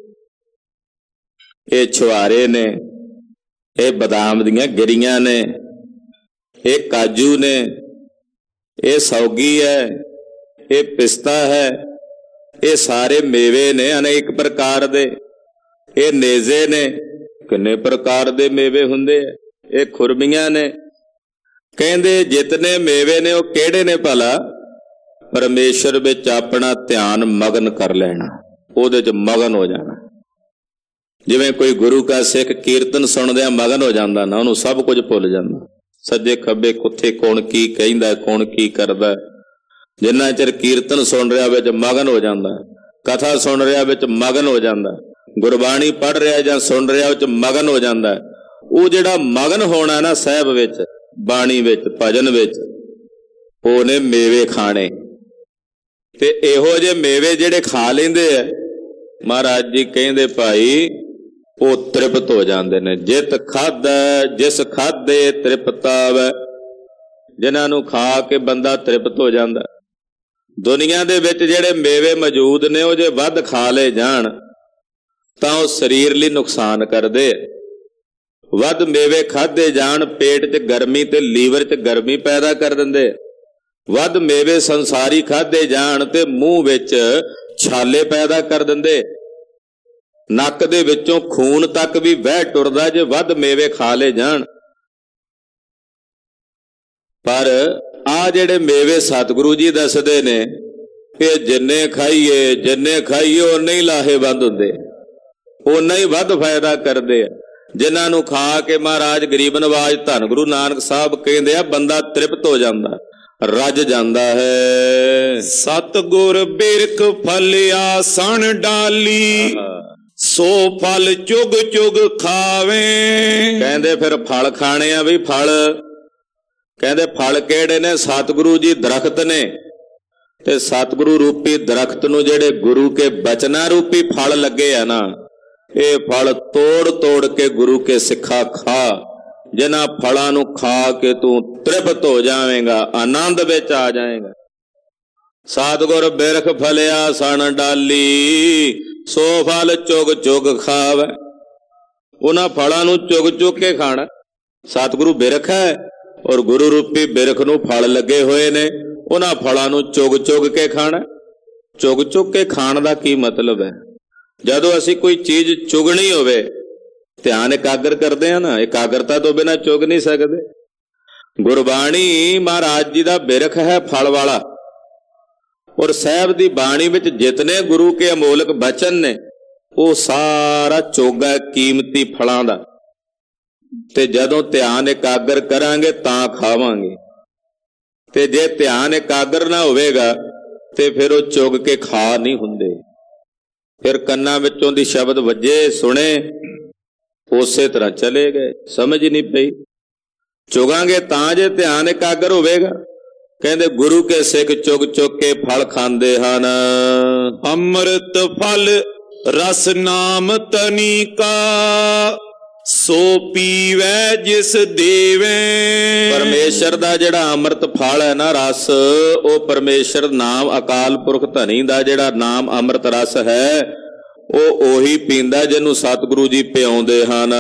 ਇਹ ਛੁਹਾਰੇ ਨੇ, ਇਹ ਬਦਾਮ ਦੀਆਂ ਗਿਰੀਆਂ ਨੇ, ਇਹ ਕਾਜੂ ਨੇ, ਇਹ ਸੌਗੀ ਹੈ, ਇਹ ਪਿਸਤਾ ਹੈ। ਇਹ ਸਾਰੇ ਮੇਵੇ ਨੇ ਅਨੇਕ ਪ੍ਰਕਾਰ ਦੇ। ਇਹ ਨੇਜ਼ੇ ਨੇ, ਕਿੰਨੇ ਪ੍ਰਕਾਰ ਦੇ ਮੇਵੇ ਹੁੰਦੇ ਆ। ਇਹ ਖੁਰਮੀਆਂ ਨੇ। ਕਹਿੰਦੇ ਜਿਤਨੇ ਮੇਵੇ ਨੇ ਉਹ ਕਿਹੜੇ ਨੇ ਭਲਾ? ਪਰਮੇਸ਼ਰ ਵਿੱਚ ਆਪਣਾ ਧਿਆਨ ਮਗਨ ਕਰ ਲੈਣਾ, ਉਹਦੇ ਚ ਮਗਨ ਹੋ ਜਾਣਾ। ਜਿਵੇਂ ਕੋਈ ਗੁਰੂ ਕਾ ਸਿੱਖ ਕੀਰਤਨ ਸੁਣਦਿਆਂ ਮਗਨ ਹੋ ਜਾਂਦਾ ਨਾ, ਉਹਨੂੰ ਸਭ ਕੁਝ ਭੁੱਲ ਜਾਂਦਾ। ਸੱਜੇ ਖੱਬੇ ਕੁੱਥੇ ਕੌਣ ਕੀ ਕਹਿੰਦਾ, ਕੌਣ ਕੀ ਕਰਦਾ। ਜਿੰਨਾ ਚਿਰ ਕੀਰਤਨ ਸੁਣ ਰਿਹਾ ਵਿੱਚ ਮਗਨ ਹੋ ਜਾਂਦਾ, ਕਥਾ ਸੁਣ ਰਿਹਾ ਵਿੱਚ ਮਗਨ ਹੋ ਜਾਂਦਾ, ਗੁਰਬਾਣੀ ਪੜ੍ਹ ਰਿਹਾ ਜਾਂ ਸੁਣ ਰਿਹਾ ਵਿੱਚ ਮਗਨ ਹੋ ਜਾਂਦਾ। ਉਹ ਜਿਹੜਾ ਮਗਨ ਹੋਣਾ ਨਾ ਸਾਹਿਬ ਵਿੱਚ, ਬਾਣੀ ਵਿੱਚ, ਭਜਨ ਵਿੱਚ, ਉਹਨੇ ਮੇਵੇ ਖਾਣੇ। ਤੇ ਇਹੋ ਜਿਹੇ ਮੇਵੇ ਜਿਹੜੇ ਖਾ ਲੈਂਦੇ ਆ, ਮਹਾਰਾਜ ਜੀ ਕਹਿੰਦੇ ਭਾਈ ਉਹ ਤ੍ਰਿਪਤ ਹੋ ਜਾਂਦੇ ਨੇ। ਜਿਤ ਖਾਧੈ ਜਿਸ ਖਾਧੇ ਤ੍ਰਿਪਤਾਵੈ। ਜਿਨ੍ਹਾਂ ਨੂੰ ਖਾ ਕੇ ਬੰਦਾ ਤ੍ਰਿਪਤ ਹੋ ਜਾਂਦਾ। ਦੁਨੀਆ ਦੇ ਵਿੱਚ ਜਿਹੜੇ ਮੇਵੇ ਮੌਜੂਦ ਨੇ ਉਹ ਜੇ ਵੱਧ ਖਾ ਲਏ ਜਾਣ ਤਾਂ ਉਹ ਸਰੀਰ ਲਈ ਨੁਕਸਾਨ ਕਰਦੇ। ਵੱਧ ਮੇਵੇ ਖਾਧੇ ਜਾਣ ਪੇਟ 'ਚ ਗਰਮੀ ਤੇ ਲੀਵਰ 'ਚ ਗਰਮੀ ਪੈਦਾ ਕਰ ਦਿੰਦੇ। ਵੱਧ ਮੇਵੇ ਸੰਸਾਰੀ ਖਾਧੇ ਜਾਣ ਤੇ ਮੂੰਹ ਵਿੱਚ ਛਾਲੇ ਪੈਦਾ ਕਰ ਦਿੰਦੇ। ਨੱਕ ਦੇ ਵਿੱਚੋਂ ਖੂਨ ਤੱਕ ਵੀ ਵਹਿ ਟੁਰਦਾ ਜੇ ਵੱਧ ਮੇਵੇ ਖਾ ਲਏ ਜਾਣ। ਪਰ ਆ ਜਿਹੜੇ ਮੇਵੇ ਸਤਿਗੁਰੂ ਜੀ ਦੱਸਦੇ ਨੇ ਕਿ ਜਿੰਨੇ ਖਾਈਏ ਉਨੇ ਹੀ ਲਾਹੇਵੰਦ ਹੁੰਦੇ। ਓਨਾ ਹੀ ਵੱਧ ਫਾਇਦਾ ਕਰਦੇ ਆ। ਜਿਨ੍ਹਾਂ ਨੂੰ ਖਾ ਕੇ ਮਹਾਰਾਜ ਗਰੀਬ ਨਵਾਜ ਧੰਨ ਗੁਰੂ ਨਾਨਕ ਸਾਹਿਬ ਕਹਿੰਦੇ ਆ ਬੰਦਾ ਤ੍ਰਿਪਤ ਹੋ ਜਾਂਦਾ, ਰੱਜ ਜਾਂਦਾ ਹੈ। ਸਤਿਗੁਰ ਬਿਰਖ ਫਲਿਆ ਸਣ ਡਾਲੀ, ਸੋ ਫਲ ਚੁਗ ਚੁਗ ਖਾਵੇ। ਕਹਿੰਦੇ ਫਿਰ ਫਲ ਖਾਣੇ ਆ ਵੀ ਫਲ, ਕਹਿੰਦੇ ਫਲ ਕਿਹੜੇ ਨੇ? ਸਤਿਗੁਰੂ ਜੀ ਦਰਖਤ ਨੇ, ਤੇ ਸਤਿਗੁਰੂ ਰੂਪੀ ਦਰਖਤ ਨੂੰ ਜਿਹੜੇ ਗੁਰੂ ਕੇ ਬਚਨਾਂ ਰੂਪੀ ਫਲ ਲੱਗੇ ਆ ਨਾ, ਇਹ ਫਲ ਤੋੜ ਤੋੜ ਕੇ ਗੁਰੂ ਕੇ ਸਿੱਖਾ ਖਾ। ਜਿਨ੍ਹਾਂ ਫਲਾਂ ਨੂੰ ਖਾ ਕੇ ਤੂੰ ਤ੍ਰਿਪਤ ਹੋ ਜਾਵੇਂਗਾ, ਆਨੰਦ ਵਿੱਚ ਆ ਜਾਏਗਾ। ਸਤਿਗੁਰ ਬਿਰਖ ਫਲਿਆ ਸਣ ਡਾਲੀ, ਸੋ ਫਲ ਚੁਗ ਚੁਗ ਖਾਵੇ। ਉਹਨਾਂ ਫਲਾਂ ਨੂੰ ਚੁਗ ਚੁਗ ਕੇ ਖਾਣਾ। ਸਤਿਗੁਰੂ ਬਿਰਖ ਹੈ ਔਰ ਗੁਰੂ ਰੂਪੀ ਬਿਰਖ ਨੂੰ ਫਲ ਲੱਗੇ ਹੋਏ ਨੇ, ਉਹਨਾਂ ਫਲਾਂ ਨੂੰ ਚੁਗ ਚੁਗ ਕੇ ਖਾਣਾ। ਚੁਗ ਚੁਗ ਕੇ ਖਾਣ ਦਾ ਕੀ ਮਤਲਬ ਹੈ? ਜਦੋਂ ਅਸੀਂ ਕੋਈ ਚੀਜ਼ ਚੁਗਣੀ ਹੋਵੇ, ਧਿਆਨ ਇਕਾਗਰ ਕਰਦੇ ਆ ਨਾ, ਇਕਾਗਰਤਾ ਤੋਂ ਬਿਨਾਂ ਚੁਗ ਨਹੀਂ ਸਕਦੇ। ਗੁਰਬਾਣੀ ਮਹਾਰਾਜ ਜੀ ਦਾ ਬਿਰਖ ਹੈ ਫਲ ਵਾਲਾ, ਔਰ ਸਾਹਿਬ ਦੀ ਬਾਣੀ ਵਿੱਚ ਜਿਤਨੇ ਗੁਰੂ ਕੇ ਅਮੋਲਕ ਬਚਨ ਨੇ ਉਹ ਸਾਰਾ ਚੋਗਾ ਕੀਮਤੀ ਫਲਾਂ ਦਾ। ਤੇ ਜਦੋਂ ਧਿਆਨ ਇਕਾਗਰ ਕਰਾਂਗੇ ਤਾਂ ਖਾਵਾਂਗੇ, ਤੇ ਜੇ ਧਿਆਨ ਇਕਾਗਰ ਨਾ ਹੋਵੇਗਾ ਤੇ ਫਿਰ ਉਹ ਚੁਗ ਕੇ ਖਾ ਨਹੀਂ ਹੁੰਦੇ। ਫਿਰ ਕੰਨਾਂ ਵਿੱਚੋਂ ਦੀ ਸ਼ਬਦ ਵੱਜੇ, ਸੁਣੇ, ਉਸੇ ਤਰ੍ਹਾਂ ਚਲੇ ਗਏ, ਸਮਝ ਨਹੀਂ ਪਈ। ਚੁਗਾਂਗੇ ਤਾਂ ਜੇ ਧਿਆਨ ਇਕਾਗਰ ਹੋਵੇਗਾ। ਕਹਿੰਦੇ ਗੁਰੂ ਕੇ ਸਿੱਖ ਚੁਗ ਚੁਗ ਕੇ ਫਲ ਖਾਂਦੇ ਹਨ। ਅੰਮ੍ਰਿਤ ਫਲ ਰਸ ਨਾਮ ਤਨੀ ਕਾ, ਸੋ ਪੀਵੈ ਜਿਸ ਦੇਵੇ। ਪਰਮੇਸ਼ਰ ਦਾ ਜਿਹੜਾ ਅੰਮ੍ਰਿਤ ਫਲ ਹੈ ਨਾ, ਰਸ, ਉਹ ਪਰਮੇਸ਼ਰ ਨਾਮ ਅਕਾਲ ਪੁਰਖ ਧਨੀ ਦਾ ਜਿਹੜਾ ਨਾਮ ਅੰਮ੍ਰਿਤ ਰਸ ਹੈ, ਉਹ ਉਹੀ ਪੀਂਦਾ ਜਿਹਨੂੰ ਸਤਿਗੁਰੂ ਜੀ ਪਿਆਉਂਦੇ ਹਨ।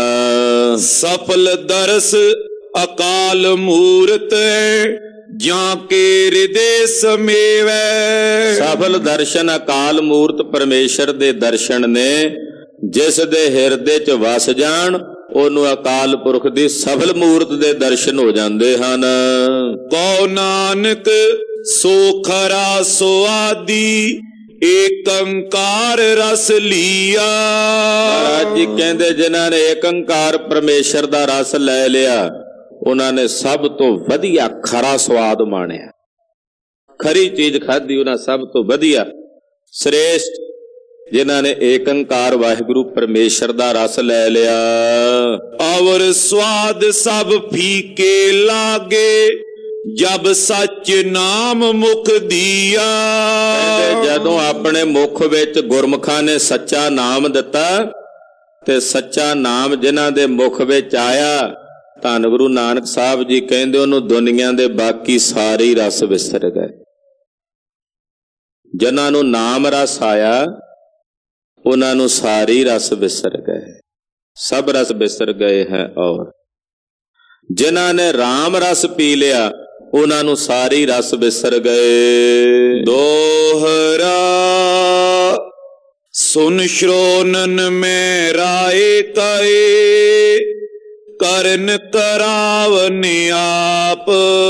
ਸਫਲ ਦਰਸ ਅਕਾਲ ਮੂਰਤ, ਜਾਂ ਕੇ ਹਿਰਦੇ ਸਮੇਵੈ। ਸਫਲ ਦਰਸ਼ਨ ਅਕਾਲ ਮੂਰਤ ਪਰਮੇਸ਼ਰ ਦੇ ਦਰਸ਼ਨ ਨੇ, ਜਿਸ ਦੇ ਹਿਰਦੇ 'ਚ ਵਸ ਜਾਣ ਉਹਨੂੰ ਅਕਾਲ ਪੁਰਖ ਦੀ ਸਫਲ ਮੂਰਤ ਦੇ ਦਰਸ਼ਨ ਹੋ ਜਾਂਦੇ ਹਨ। ਕਉ ਨਾਨਕ ਸੋ ਖਰਾ ਸੋ ਆਦੀ, ਏਕ ਓੰਕਾਰ ਰਸ ਲੀਆ। ਮਹਾਰਾਜ ਜੀ ਕਹਿੰਦੇ ਜਿਨ੍ਹਾਂ ਨੇ ਏਕ ਓੰਕਾਰ ਪਰਮੇਸ਼ਰ ਦਾ ਰਸ ਲੈ ਲਿਆ, ਉਹਨਾਂ ਨੇ ਸਭ ਤੋਂ ਵਧੀਆ ਖਰਾ ਸਵਾਦ ਮਾਣਿਆ। ਖਰੀ ਚੀਜ਼ ਖਾਧੀ ਉਹਨਾਂ ਸਭ ਤੋਂ ਵਧੀਆ ਸ੍ਰੇਸ਼ਟ, ਜਿਨ੍ਹਾਂ ਨੇ ਏਕ ਓੰਕਾਰ ਵਾਹਿਗੁਰੂ ਪਰਮੇਸ਼ਰ ਦਾ ਰਸ ਲੈ ਲਿਆ। ਔਰ ਸਵਾਦ ਸਭ ਫੀਕੇ ਲਾਗੇ, ਜਬ ਸੱਚ ਨਾਮ ਮੁਖ ਦੀਆ। ਜਦੋਂ ਆਪਣੇ ਮੁਖ ਵਿੱਚ ਗੁਰਮੁਖਾਂ ਨੇ ਸੱਚਾ ਨਾਮ ਦਿੱਤਾ, ਤੇ ਸੱਚਾ ਨਾਮ ਜਿਨ੍ਹਾਂ ਦੇ ਮੁਖ ਵਿੱਚ ਆਇਆ, ਧੰਨ ਗੁਰੂ ਨਾਨਕ ਸਾਹਿਬ ਜੀ ਕਹਿੰਦੇ ਉਹਨੂੰ ਦੁਨੀਆ ਦੇ ਬਾਕੀ ਸਾਰੇ ਹੀ ਰਸ ਵਿਸਰ ਗਏ। ਜਿਨ੍ਹਾਂ ਨੂੰ ਨਾਮ ਰਸ ਆਇਆ ਉਹਨਾਂ ਨੂੰ ਸਾਰੇ ਹੀ ਰਸ ਵਿਸਰ ਗਏ, ਸਭ ਰਸ ਵਿਸਰ ਗਏ ਹੈ। ਔਰ ਜਿਨ੍ਹਾਂ ਨੇ ਰਾਮ ਰਸ ਪੀ ਲਿਆ ਉਹਨਾਂ ਨੂੰ ਸਾਰੇ ਹੀ ਰਸ ਵਿਸਰ ਗਏ। ਦੋਹਰਾ ਸੁਨ ਸ਼੍ਰੋਨਨ ਮੈਂ ਰਾਏ ਕਾਏ, ਕਰਨ ਕਰਾਵਨ ਆਪ।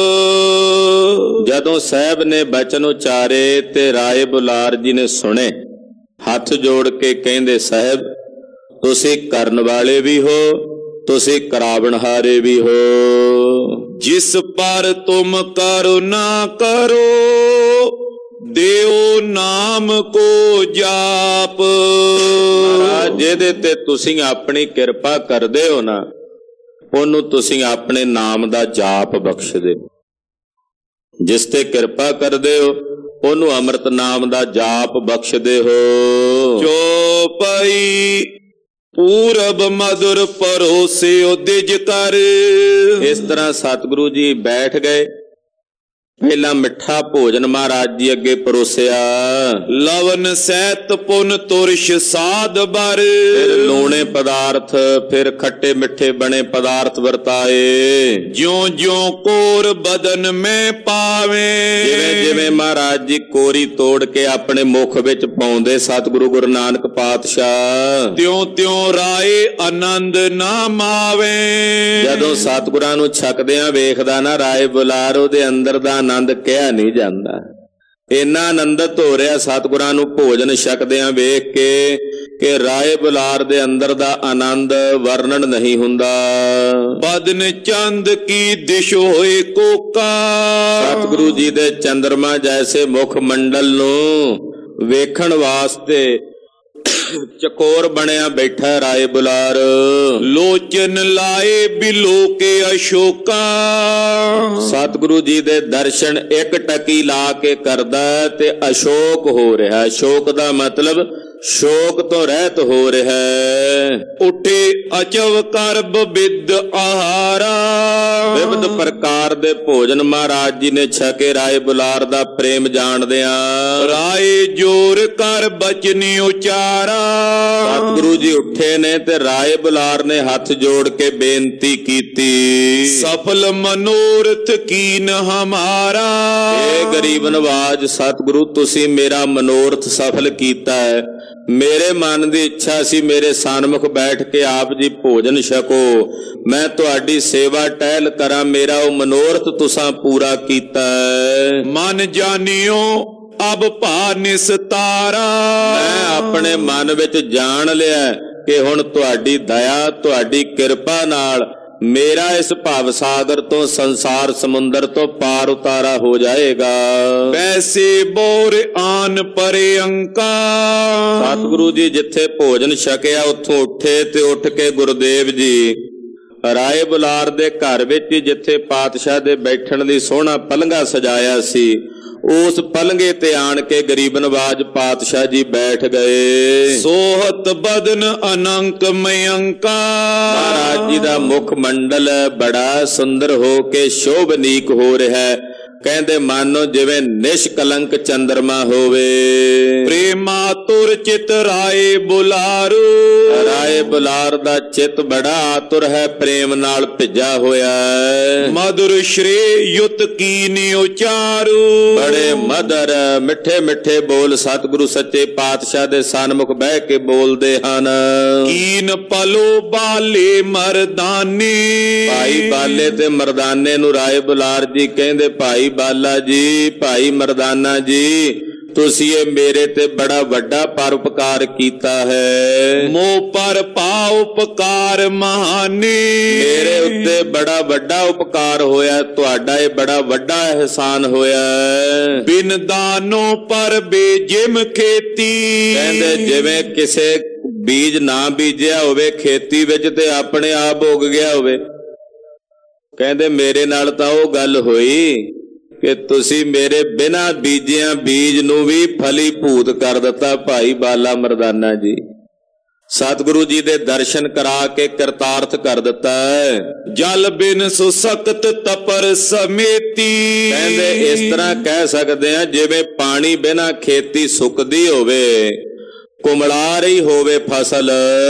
ਜਦੋਂ ਸਾਹਿਬ ਨੇ ਬਚਨ ਉਚਾਰੇ ਤੇ ਰਾਏ ਬੁਲਾਰ ਜੀ ਨੇ ਸੁਣੇ, ਹੱਥ ਜੋੜ ਕੇ ਕਹਿੰਦੇ ਸਾਹਿਬ ਤੁਸੀਂ ਕਰਨ ਵਾਲੇ ਵੀ ਹੋ, ਤੁਸੀਂ ਕਰਾਵਣਹਾਰੇ ਵੀ ਹੋ। ਜਿਸ ਪਰ ਤੁਮ ਕਰੁਣਾ ਕਰੋ, ਦਿਓ ਨਾਮ ਕੋ ਜਾਪ। ਮਹਾਰਾਜ ਜਿਹਦੇ ਤੇ ਤੁਸੀਂ ਆਪਣੀ ਕਿਰਪਾ ਕਰਦੇ ਹੋ ਨਾ, ਉਹਨੂੰ ਤੁਸੀਂ ਆਪਣੇ ਨਾਮ ਦਾ ਜਾਪ ਬਖਸ਼ਦੇ ਹੋ। ਜਿਸ ਤੇ ਕਿਰਪਾ ਕਰਦੇ ਹੋ ਉਹਨੂੰ ਅੰਮ੍ਰਿਤ ਨਾਮ ਦਾ ਜਾਪ ਬਖਸ਼ਦੇ ਹੋ। ਚੌਪਈ ਪੂਰਬ ਮధుਰ ਪਰੋਸਿਓ ਦਿਜ ਕਰ। ਇਸ ਤਰ੍ਹਾਂ ਸਤਿਗੁਰੂ ਜੀ ਬੈਠ ਗਏ, ਪਹਿਲਾਂ ਮਿੱਠਾ ਭੋਜਨ ਮਹਾਰਾਜ ਜੀ ਅੱਗੇ ਪਰੋਸਿਆ। ਲਵਨ ਸਹਿਤ ਪੁਨ ਤੁਰਸ਼ ਸਾਧ ਬਰ। ਫਿਰ ਲੂਣੇ ਪਦਾਰਥ, ਫਿਰ ਖੱਟੇ ਮਿੱਠੇ ਬਣੇ ਪਦਾਰਥ ਵਰਤਾਏ। ਜਿਉਂ ਜਿਉਂ ਕੋਰ ਬਦਨ ਮੈਂ ਪਾਵੇ। ਜਿਵੇਂ ਜਿਵੇਂ ਮਹਾਰਾਜ ਜੀ ਕੋਰੀ ਤੋੜ ਕੇ ਆਪਣੇ ਮੁਖ ਵਿੱਚ ਪਾਉਂਦੇ ਸਤਿਗੁਰੂ ਗੁਰੂ ਨਾਨਕ ਪਾਤਸ਼ਾਹ, ਤਿਉਂ ਤਿਉਂ ਰਾਏ ਆਨੰਦ ਨਾ ਮਾਵੇ। ਜਦੋਂ ਸਤਿਗੁਰਾਂ ਨੂੰ ਛਕਦਿਆਂ ਵੇਖਦਾ ਨਾ ਰਾਏ ਬੁਲਾਰ, ਉਹਦੇ ਅੰਦਰ ਦਾ ਆਨੰਦ ਕਿਹਾ ਨਹੀਂ ਜਾਂਦਾ। ਇੰਨਾ ਆਨੰਦਿਤ ਹੋ ਰਿਹਾ ਸਤਿਗੁਰਾਂ ਨੂੰ ਭੋਜਨ ਛਕਦਿਆਂ ਵੇਖ ਕੇ ਕਿ ਰਾਏ ਬੁਲਾਰ ਦੇ ਅੰਦਰ ਦਾ ਆਨੰਦ ਵਰਣਨ ਨਹੀਂ ਹੁੰਦਾ। ਬਦਨ ਚੰਦ ਕੀ ਦਿਸ਼ ਹੋਏ ਕੋਕਾ। ਸਤਿਗੁਰੂ ਜੀ ਦੇ ਚੰਦਰਮਾ ਜੈਸੇ ਮੁਖ ਮੰਡਲ ਨੂੰ ਵੇਖਣ ਵਾਸਤੇ ਚਕੋਰ ਬਣਿਆ ਬੈਠਾ ਰਾਏ ਬੁਲਾਰ। ਲੋਚਨ ਲਾਏ ਬਿਲੋ ਕੇ ਅਸ਼ੋਕਾ। ਸਤਿਗੁਰੂ ਜੀ ਦੇ ਦਰਸ਼ਨ ਇੱਕ ਟਕੀ ਲਾ ਕੇ ਕਰਦਾ ਤੇ ਅਸ਼ੋਕ ਹੋ ਰਿਹਾ। ਅਸ਼ੋਕ ਦਾ ਮਤਲਬ ਸ਼ੋਕ ਤੋਂ ਰਹਿਤ ਹੋ ਰਿਹਾ। ਉੱਠੇ ਅਚਵ ਕਰਬ ਬਿਦ ਆਹਾਰਾ। ਵਿਵਿਧ ਪ੍ਰਕਾਰ ਦੇ ਭੋਜਨ ਮਹਾਰਾਜ ਜੀ ਨੇ ਛਕੇ ਰਾਏ ਬੁਲਾਰ ਦਾ ਪ੍ਰੇਮ ਜਾਣਦਿਆਂ। ਰਾਏ ਜੋਰ ਕਰ ਬਚਨੀ ਉਚਾਰਾ। ਸਤਿਗੁਰੂ ਜੀ ਉੱਠੇ ਨੇ ਤੇ ਰਾਏ ਬੁਲਾਰ ਨੇ ਹੱਥ ਜੋੜ ਕੇ ਬੇਨਤੀ ਕੀਤੀ। ਸਫਲ ਮਨੋਰਥ ਕੀਨ ਹਮਾਰਾ। ਏ ਗਰੀਬ ਨਵਾਜ ਸਤਿਗੁਰੂ ਤੁਸੀਂ ਮੇਰਾ ਮਨੋਰਥ ਸਫਲ ਕੀਤਾ ਹੈ। ਮੇਰੇ ਮਨ ਦੀ ਇੱਛਾ ਸੀ ਮੇਰੇ ਸਨਮੁਖ ਬੈਠ ਕੇ ਆਪ ਜੀ ਭੋਜਨ ਛਕੋ, ਮੈਂ ਤੁਹਾਡੀ ਸੇਵਾ ਟਹਿਲ ਕਰਾਂ। ਮੇਰਾ ਉਹ ਮਨੋਰਥ ਤੁਸਾਂ ਪੂਰਾ ਕੀਤਾ ਹੈ। ਮਨ ਜਾਣਿਓ ਅਬ ਭਾ ਨਿਸਤਾਰਾ। ਮੈਂ ਆਪਣੇ ਮਨ ਵਿੱਚ ਜਾਣ ਲਿਆ ਕਿ ਹੁਣ ਤੁਹਾਡੀ ਦਇਆ ਤੁਹਾਡੀ ਕਿਰਪਾ ਨਾਲ ਮੇਰਾ ਇਸ ਭਵ ਸਾਗਰ ਤੋਂ ਸੰਸਾਰ ਸਮੁੰਦਰ ਤੋਂ ਪਾਰ ਉਤਾਰਾ ਹੋ ਜਾਏਗਾ। ਵੈਸੇ ਬੋਰ ਆਨ ਪਰੇ ਅੰਕਾ। ਸਤਿਗੁਰੂ ਜੀ ਜਿੱਥੇ ਭੋਜਨ ਛਕਿਆ ਉੱਥੋਂ ਉੱਠੇ ਤੇ ਉੱਠ ਕੇ ਗੁਰਦੇਵ ਜੀ ਰਾਏ ਬੁਲਾਰ ਦੇ ਘਰ ਵਿੱਚ ਜਿੱਥੇ ਪਾਤਸ਼ਾਹ ਦੇ ਬੈਠਣ ਲਈ ਸੋਹਣਾ ਪਲੰਘਾ ਸਜਾਇਆ ਸੀ ਉਸ ਪਲੰਘੇ ਤੇ ਆਣ ਕੇ ਗਰੀਬ ਨਵਾਜ ਪਾਤਸ਼ਾਹ ਜੀ ਬੈਠ ਗਏ। ਸੋਹਤ ਬਦਨ ਅਨੰਕ ਮਯੰਕਾ। ਮਹਾਰਾਜ ਜੀ ਦਾ ਮੁਖ ਮੰਡਲ ਬੜਾ ਸੁੰਦਰ ਹੋ ਕੇ ਸ਼ੋਭਨੀਕ ਹੋ ਰਿਹਾ। ਕਹਿੰਦੇ ਮਾਨੋ ਜਿਵੇਂ ਨਿਸ਼ਕਲੰਕ ਚੰਦਰਮਾ ਹੋਵੇ। ਪ੍ਰੇਮਾ ਤੁਰ ਚਿਤ ਰਾਏ ਬੁਲਾਰ। ਰਾਏ ਬੁਲਾਰ ਦਾ ਚਿੱਤ ਬੜਾ ਆਤੁਰ ਹੈ, ਪ੍ਰੇਮ ਨਾਲ ਭਿੱਜਾ ਹੋਇਆ ਹੈ। ਮధుਰ ਸ਼੍ਰੇ ਯੁਤ ਕੀਨ ਉਚਾਰੂ। ਬੜੇ ਮਧੁਰ ਮਿੱਠੇ ਮਿੱਠੇ ਬੋਲ ਸਤਿਗੁਰੂ ਸੱਚੇ ਪਾਤਸ਼ਾਹ ਦੇ ਸਨਮੁਖ ਬਹਿ ਕੇ ਬੋਲਦੇ ਹਨ। ਕੀਨ ਪਲੋ ਬਾਲੇ ਮਰਦਾਨੇ। ਭਾਈ ਬਾਲੇ ਤੇ ਮਰਦਾਨੇ ਨੂੰ ਰਾਏ ਬੁਲਾਰ ਜੀ ਕਹਿੰਦੇ ਭਾਈ ਬਾਲਾ ਜੀ ਭਾਈ ਮਰਦਾਨਾ ਜੀ ਤੁਸੀਂ ਇਹ ਮੇਰੇ ਤੇ ਬੜਾ ਵੱਡਾ ਪਰਉਪਕਾਰ ਕੀਤਾ ਹੈ। ਮੋਹ ਪਰ ਪਾ ਉਪਕਾਰ ਮਹਾਨੇ। ਮੇਰੇ ਉੱਤੇ ਬੜਾ ਵੱਡਾ ਉਪਕਾਰ ਹੋਇਆ, ਤੁਹਾਡਾ ਇਹ ਬੜਾ ਵੱਡਾ ਅਹਿਸਾਨ ਹੋਇਆ। ਬਿਨ ਦਾਨੋ ਪਰ ਬੇਜਿਮ ਖੇਤੀ। ਕਹਿੰਦੇ ਜਿਵੇਂ ਕਿਸੇ ਬੀਜ ਨਾ ਬੀਜਿਆ ਹੋਵੇ ਖੇਤੀ ਵਿੱਚ ਤੇ ਆਪਣੇ ਆਪ ਉੱਗ ਗਿਆ ਹੋਵੇ। ਕਹਿੰਦੇ ਮੇਰੇ ਨਾਲ ਤਾਂ ਉਹ ਗੱਲ ਹੋਈ ਕਿ ਤੁਸੀਂ ਮੇਰੇ ਬਿਨਾਂ ਬੀਜਿਆਂ ਬੀਜ ਨੂੰ ਵੀ ਫਲੀਭੂਤ ਕਰ ਦਿੱਤਾ ਭਾਈ ਬਾਲਾ ਮਰਦਾਨਾ ਜੀ। ਸਤਿਗੁਰੂ ਜੀ ਦੇ ਦਰਸ਼ਨ ਕਰਾ ਕੇ ਕਰਤਾਰਥ ਕਰ ਦਿੱਤਾ ਹੈ। ਜਲ ਬਿਨ ਸੁਸਕਤ ਤਪਰ ਸਮੇਤੀ। ਕਹਿੰਦੇ ਇਸ ਤਰ੍ਹਾਂ ਕਹਿ ਸਕਦੇ ਆ ਜਿਵੇਂ ਪਾਣੀ ਬਿਨਾਂ ਖੇਤੀ ਸੁੱਕਦੀ ਹੋਵੇ, ਕੁਮਲਾ ਰਹੀ ਹੋਵੇ ਫਸਲ।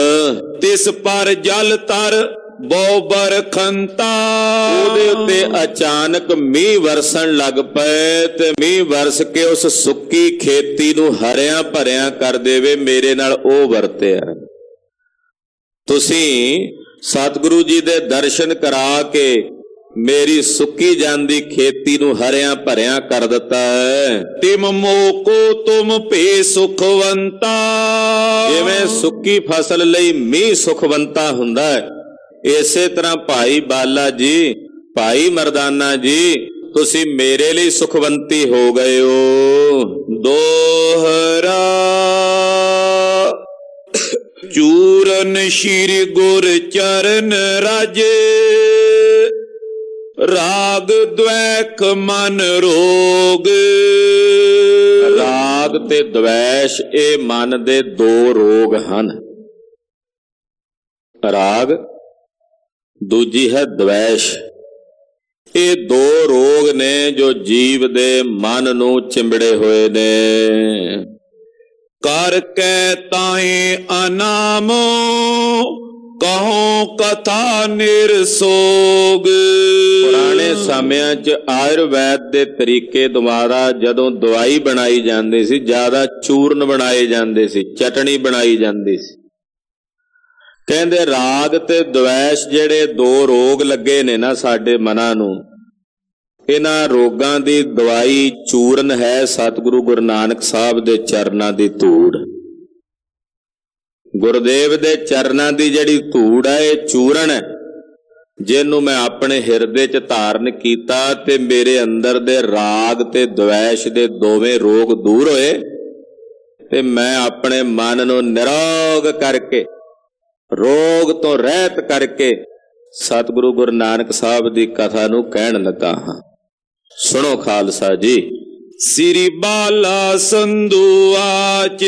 ਤਿਸ ਪਰ ਜਲ ਤਰ ਬਹੁ ਬਰਖੰਤਾ। ਉਹਦੇ ਉੱਤੇ ਅਚਾਨਕ ਮੀਂਹ ਵਰਸਣ ਲੱਗ ਪਏ ਤੇ ਮੀਂਹ ਵਰਸ ਕੇ ਉਸ ਸੁੱਕੀ ਖੇਤੀ ਨੂੰ ਹਰਿਆਂ ਭਰਿਆਂ ਕਰ ਦੇਵੇ। ਮੇਰੇ ਨਾਲ ਉਹ ਵਰਤਿਆ। ਤੁਸੀਂ ਸਤਿਗੁਰੂ ਜੀ ਦੇ ਦਰਸ਼ਨ ਕਰਾ ਕੇ ਮੇਰੀ ਸੁੱਕੀ ਜਾਂਦੀ ਖੇਤੀ ਨੂੰ ਹਰਿਆਂ ਭਰਿਆਂ ਕਰ ਦਿੱਤਾ ਹੈ। ਤਿਮ ਮੋਕੋ ਤੁਮ ਭੇ ਸੁਖਵੰਤਾ। ਜਿਵੇਂ ਸੁੱਕੀ ਫਸਲ ਲਈ ਮੀਂਹ ਸੁਖਵੰਤਾ ਹੁੰਦਾ ਹੈ, ਇਸੇ ਤਰ੍ਹਾਂ ਭਾਈ ਬਾਲਾ ਜੀ ਭਾਈ ਮਰਦਾਨਾ ਜੀ ਤੁਸੀਂ ਮੇਰੇ ਲਈ ਸੁਖਵੰਤੀ ਹੋ ਗਏ ਹੋ। ਦੋਹਰਾ ਚੂਰਨ ਸ਼੍ਰੀ ਗੁਰ ਚਰਨ ਰਾਜੇ। ਰਾਗ ਦ્વੈਖ ਮਨ ਰੋਗ। ਰਾਗ ਤੇ ਦ્વੈਸ਼ ਇਹ ਮਨ ਦੇ ਦੋ ਰੋਗ ਹਨ। ਰਾਗ ਦੂਜੀ ਹੈ ਦ્વੈਸ਼। ਇਹ ਦੋ ਰੋਗ ਨੇ ਜੋ ਜੀਵ ਦੇ ਮਨ ਨੂੰ ਚਿੰਬੜੇ ਹੋਏ ਨੇ। ਕਰ ਕੈ ਤਾਏ ਅਨਾਮ ਕਹੋ ਕਥਾ ਨਿਰਸੋਗ। ਪੁਰਾਣੇ ਸਮਿਆਂ 'ਚ ਆਯੁਰਵੈਦ ਦੇ ਤਰੀਕੇ ਦੁਆਰਾ ਜਦੋਂ ਦਵਾਈ ਬਣਾਈ ਜਾਂਦੀ ਸੀ, ਜ਼ਿਆਦਾ ਚੂਰਨ ਬਣਾਏ ਜਾਂਦੇ ਸੀ, ਚਟਣੀ ਬਣਾਈ ਜਾਂਦੀ ਸੀ। ਕਹਿੰਦੇ ਰਾਗ ਤੇ ਦ્વੈਸ਼ ਜਿਹੜੇ ਦੋ ਰੋਗ ਲੱਗੇ ਨੇ ਨਾ ਸਾਡੇ ਮਨਾਂ ਨੂੰ, ਇਹਨਾਂ ਰੋਗਾਂ ਦੀ ਦਵਾਈ ਚੂਰਨ ਹੈ ਸਤਿਗੁਰੂ ਗੁਰੂ ਨਾਨਕ ਸਾਹਿਬ ਦੇ ਚਰਨਾਂ ਦੀ ਧੂੜ। ਗੁਰਦੇਵ ਦੇ ਚਰਨਾਂ ਦੀ ਜਿਹੜੀ ਧੂੜ ਹੈ ਇਹ ਚੂਰਨ ਹੈ, ਜਿਹਨੂੰ ਮੈਂ ਆਪਣੇ ਹਿਰਦੇ 'ਚ ਧਾਰਨ ਕੀਤਾ ਤੇ ਮੇਰੇ ਅੰਦਰ ਦੇ ਰਾਗ ਤੇ ਦਵੈਸ਼ ਦੇ ਦੋਵੇਂ ਰੋਗ ਦੂਰ ਹੋਏ ਤੇ ਮੈਂ ਆਪਣੇ ਮਨ ਨੂੰ ਨਿਰੋਗ ਕਰਕੇ, ਰੋਗ ਤੋਂ ਰਹਿਤ ਕਰਕੇ ਸਤਿਗੁਰੂ ਗੁਰੂ ਨਾਨਕ ਸਾਹਿਬ ਦੀ ਕਥਾ ਨੂੰ ਕਹਿਣ ਲੱਗਾ ਹਾਂ। ਸੁਣੋ ਖਾਲਸਾ ਜੀ। ਸ੍ਰੀ ਬਾਲਾ ਸੰਧੂ ਆਚ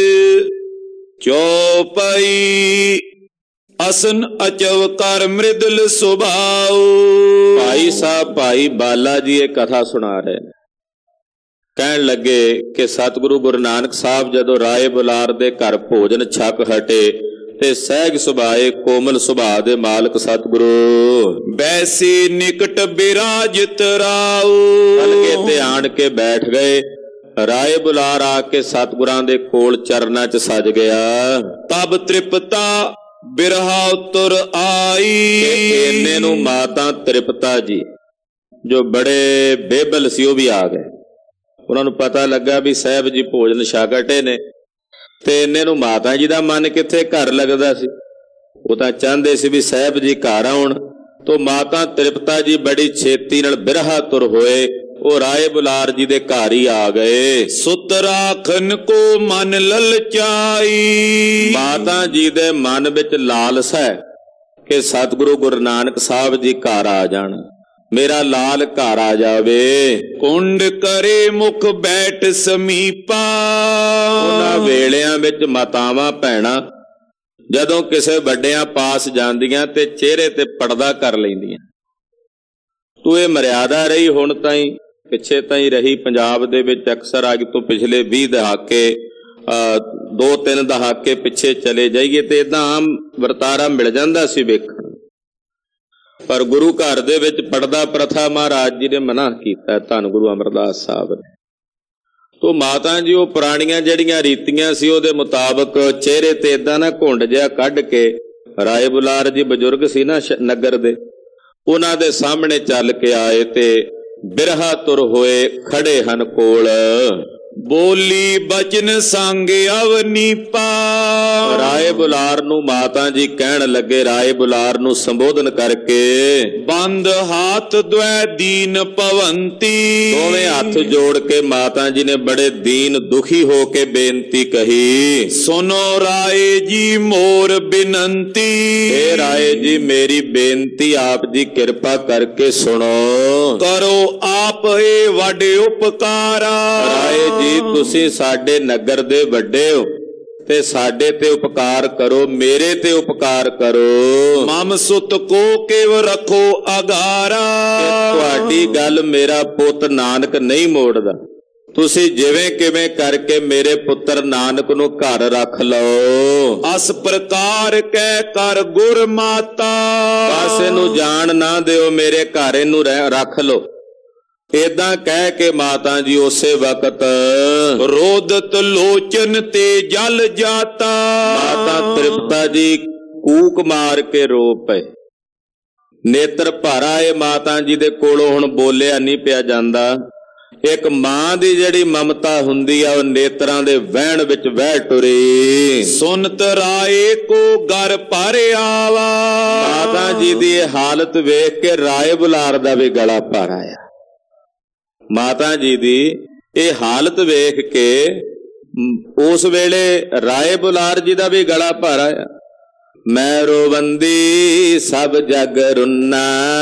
ਚੌਪਈ ਅਸਨ ਅਚਵ ਕਰ ਮ੍ਰਿਦਲ ਸੁਭਾਉ। ਭਾਈ ਸਾਹਿਬ ਭਾਈ ਬਾਲਾ ਜੀ ਇਹ ਕਥਾ ਸੁਣਾ ਰਹੇ ਨੇ। ਕਹਿਣ ਲੱਗੇ ਕਿ ਸਤਿਗੁਰੂ ਗੁਰੂ ਨਾਨਕ ਸਾਹਿਬ ਜਦੋਂ ਰਾਏ ਬੁਲਾਰ ਦੇ ਘਰ ਭੋਜਨ ਛਕ ਹਟੇ ਤੇ ਸਹਿਜ ਸੁਭਾਏ ਕੋਮਲ ਸੁਭਾਅ ਦੇ ਮਾਲਕ ਸਤਿਗੁਰੂ ਬੈਸੀ ਨਿਕਟ ਬਿਰਾਜਿਤ ਰਾਉ। ਹਲਕੇ ਤੇ ਆਣ ਕੇ ਬੈਠ ਗਏ। ਰਾਏ ਬੁਲਾਰ ਆ ਕੇ ਸਤਿਗੁਰਾਂ ਦੇ ਕੋਲ ਚਰਨਾਂ 'ਚ ਸਜ ਗਿਆ। ਤਬ ਤ੍ਰਿਪਤਾ ਬਿਰਹਾ ਤੁਰ ਆਈ। ਇੰਨੇ ਨੂੰ ਮਾਤਾ ਤ੍ਰਿਪਤਾ ਜੀ ਜੋ ਬੜੇ ਬੇਬਲ ਸੀ ਉਹ ਵੀ ਆ ਗਏ। ਉਹਨਾਂ ਨੂੰ ਪਤਾ ਲੱਗਾ ਵੀ ਸਾਹਿਬ ਜੀ ਭੋਜਨ ਛਕ ਹਟੇ ਨੇ ਤੇ ਇੰਨੇ ਨੂੰ ਮਾਤਾ ਜੀ ਦਾ ਮਨ ਕਿੱਥੇ ਘਰ ਲੱਗਦਾ ਸੀ। ਉਹ ਤਾਂ ਚਾਹੁੰਦੇ ਸੀ ਵੀ ਸਾਹਿਬ ਜੀ ਘਰ ਆਉਣ। ਤੋਂ ਮਾਤਾ ਤ੍ਰਿਪਤਾ ਜੀ ਬੜੀ ਛੇਤੀ ਨਾਲ ਬਿਰਹਾ ਤੁਰ ਹੋਏ, ਉਹ ਰਾਏ ਬੁਲਾਰ ਜੀ ਦੇ ਘਰ ਹੀ ਆ ਗਏ। ਸੁਤ ਰਾਖਨ ਕੋ ਮਨ ਲਲਚਾਈ। ਮਾਤਾ ਜੀ ਦੇ ਮਨ ਵਿੱਚ ਲਾਲਸਾ ਹੈ ਕਿ ਸਤਿਗੁਰੂ ਗੁਰੂ ਨਾਨਕ ਸਾਹਿਬ ਜੀ ਘਰ ਆ ਜਾਣ, ਮੇਰਾ ਲਾਲ ਘਰ ਆ ਜਾਵੇ। ਕੁੰਡ ਕਰੇ ਮੁਖ ਬੈਠ ਸਮੀਪਾ। ਉਹਨਾਂ ਵੇਲਿਆਂ ਵਿੱਚ ਮਾਤਾਵਾਂ ਭੈਣਾਂ ਜਦੋਂ ਕਿਸੇ ਵੱਡਿਆਂ ਪਾਸ ਜਾਂਦੀਆਂ ਤੇ ਚਿਹਰੇ ਤੇ ਪਰਦਾ ਕਰ ਲੈਂਦੀਆਂ। ਤੂੰ ਇਹ ਮਰਿਆਦਾ ਰਹੀ ਹੁਣ ਤਾਈਂ, ਪਿੱਛੇ ਤਾਈਂ ਰਹੀ ਪੰਜਾਬ ਦੇ ਵਿੱਚ ਅਕਸਰ ਅੱਜ ਤੋਂ ਪਿਛਲੇ 20 ਦਹਾਕੇ 2-3 ਦਹਾਕੇ ਪਿੱਛੇ ਚਲੇ ਜਾਈਏ ਤੇ ਏਦਾਂ ਆਮ ਵਰਤਾਰਾ ਮਿਲ ਜਾਂਦਾ ਸੀ ਵੇਖਣ। ਪਰ ਗੁਰੂ ਘਰ ਦੇ ਵਿੱਚ ਪਰਦਾ ਪ੍ਰਥਾ ਮਹਾਰਾਜ ਜੀ ਨੇ ਮਨਾ ਕੀਤਾ, ਧੰਨ ਗੁਰੂ ਅਮਰਦਾਸ ਸਾਹਿਬ ਨੇ। ਤੋ ਮਾਤਾ ਜੀ ਉਹ ਪੁਰਾਣੀਆਂ ਜਿਹੜੀਆਂ ਰੀਤੀਆਂ ਸੀ ਉਹਦੇ ਮੁਤਾਬਕ ਚਿਹਰੇ ਤੇ ਏਦਾਂ ਨਾ ਘੁੰਡ ਜਿਹਾ ਕੱਢ ਕੇ, ਰਾਏ ਬੁਲਾਰ ਜੀ ਬਜ਼ੁਰਗ ਸੀ ਨਾ ਨਗਰ ਦੇ, ਉਹਨਾਂ ਦੇ ਸਾਹਮਣੇ ਚੱਲ ਕੇ ਆਏ ਤੇ ਬਿਰਹਾ ਤੁਰ ਹੋਏ ਖੜੇ ਹਨ ਕੋਲ। ਬੋਲੀ ਬਚਨ ਸੰਗ ਅਵਨੀਪਾ। ਰਾਏ ਬੁਲਾਰ ਨੂੰ ਮਾਤਾ ਜੀ ਕਹਿਣ ਲੱਗੇ, ਰਾਏ ਬੁਲਾਰ ਨੂੰ ਸੰਬੋਧਨ ਕਰਕੇ, ਬੰਦ ਹਾਥ ਦ્વੈ ਦੀਨ ਭਵੰਤੀ। ਦੋਵੇਂ ਹੱਥ ਜੋੜ ਕੇ ਮਾਤਾ ਜੀ ਨੇ ਬੜੇ ਦੀਨ ਦੁਖੀ ਹੋ ਕੇ ਬੇਨਤੀ ਕਹੀ, ਸੁਨੋ ਰਾਏ ਜੀ ਮੋਰ ਬਿਨੰਤੀ। ਇਹ ਰਾਏ ਜੀ ਮੇਰੀ ਬੇਨਤੀ ਆਪ ਜੀ ਕਿਰਪਾ ਕਰਕੇ ਸੁਣੋ। ਕਰੋ ਆਪ ਇਹ ਵੱਡੇ ਉਪਕਾਰਾ। ਰਾਏ ਜੀ ਤੁਸੀਂ ਸਾਡੇ ਨਗਰ ਦੇ ਵੱਡੇ ਹੋ ਤੇ ਸਾਡੇ ਤੇ ਉਪਕਾਰ ਕਰੋ, ਮੇਰੇ ਤੇ ਉਪਕਾਰ ਕਰੋ। ਮਮ ਸੁਤ ਕੋ ਕਿਵ ਰੱਖੋ ਅਗਾਰਾ। ਤੁਹਾਡੀ ਗੱਲ ਮੇਰਾ ਪੁੱਤ ਨਾਨਕ ਨਹੀਂ ਮੋੜਦਾ, ਤੁਸੀਂ ਜਿਵੇਂ ਕਿਵੇਂ ਕਰਕੇ ਮੇਰੇ ਪੁੱਤਰ ਨਾਨਕ ਨੂੰ ਘਰ ਰੱਖ ਲਓ। ਅਸ ਪ੍ਰਕਾਰ ਕਹਿ ਕਰ ਗੁਰ ਮਾਤਾ। ਬਸ ਇਹਨੂੰ ਜਾਣ ਨਾ ਦਿਓ, ਮੇਰੇ ਘਰ ਇਹਨੂੰ ਰੱਖ ਲਓ। ਏਦਾਂ ਕਹਿ ਕੇ ਮਾਤਾ ਜੀ ਉਸੇ ਵਕਤ ਰੋਦਤ ਲੋਚਨ ਤੇ ਜਲ ਜਾਤਾ। ਮਾਤਾ ਤ੍ਰਿਪਤਾ ਜੀ ਕੂਕ ਮਾਰ ਕੇ ਰੋ ਪਏ, ਨੇਤਰ ਭਰ ਆਏ। ਮਾਤਾ ਜੀ ਦੇ ਕੋਲੋਂ ਹੁਣ ਬੋਲਿਆ ਨਹੀਂ ਪਿਆ ਜਾਂਦਾ। ਇੱਕ ਮਾਂ ਦੀ ਜਿਹੜੀ ਮਮਤਾ ਹੁੰਦੀ ਆ ਉਹ ਨੇਤਰਾਂ ਦੇ ਵਹਿਣ ਵਿੱਚ ਵਹਿ ਟੁਰੀ। ਸੁਨਤ ਰਾਏ ਕੋ ਘਰ ਭਰ ਆਵਾ। ਮਾਤਾ ਜੀ ਦੀ ਇਹ ਹਾਲਤ ਵੇਖ ਕੇ ਰਾਏ ਬੁਲਾਰ ਦਾ ਵੀ ਗਲਾ ਭਰ ਆਇਆ। ਮਾਤਾ ਜੀ ਦੀ ਇਹ ਹਾਲਤ ਵੇਖ ਕੇ ਉਸ ਵੇਲੇ ਰਾਏ ਬੁਲਾਰ ਜੀ ਦਾ ਵੀ ਗਲਾ ਭਰ ਆਇਆ। ਮੈਂ ਰੋਵੰਦੀ ਸਭ ਜਗ ਰੁੰਨਾ,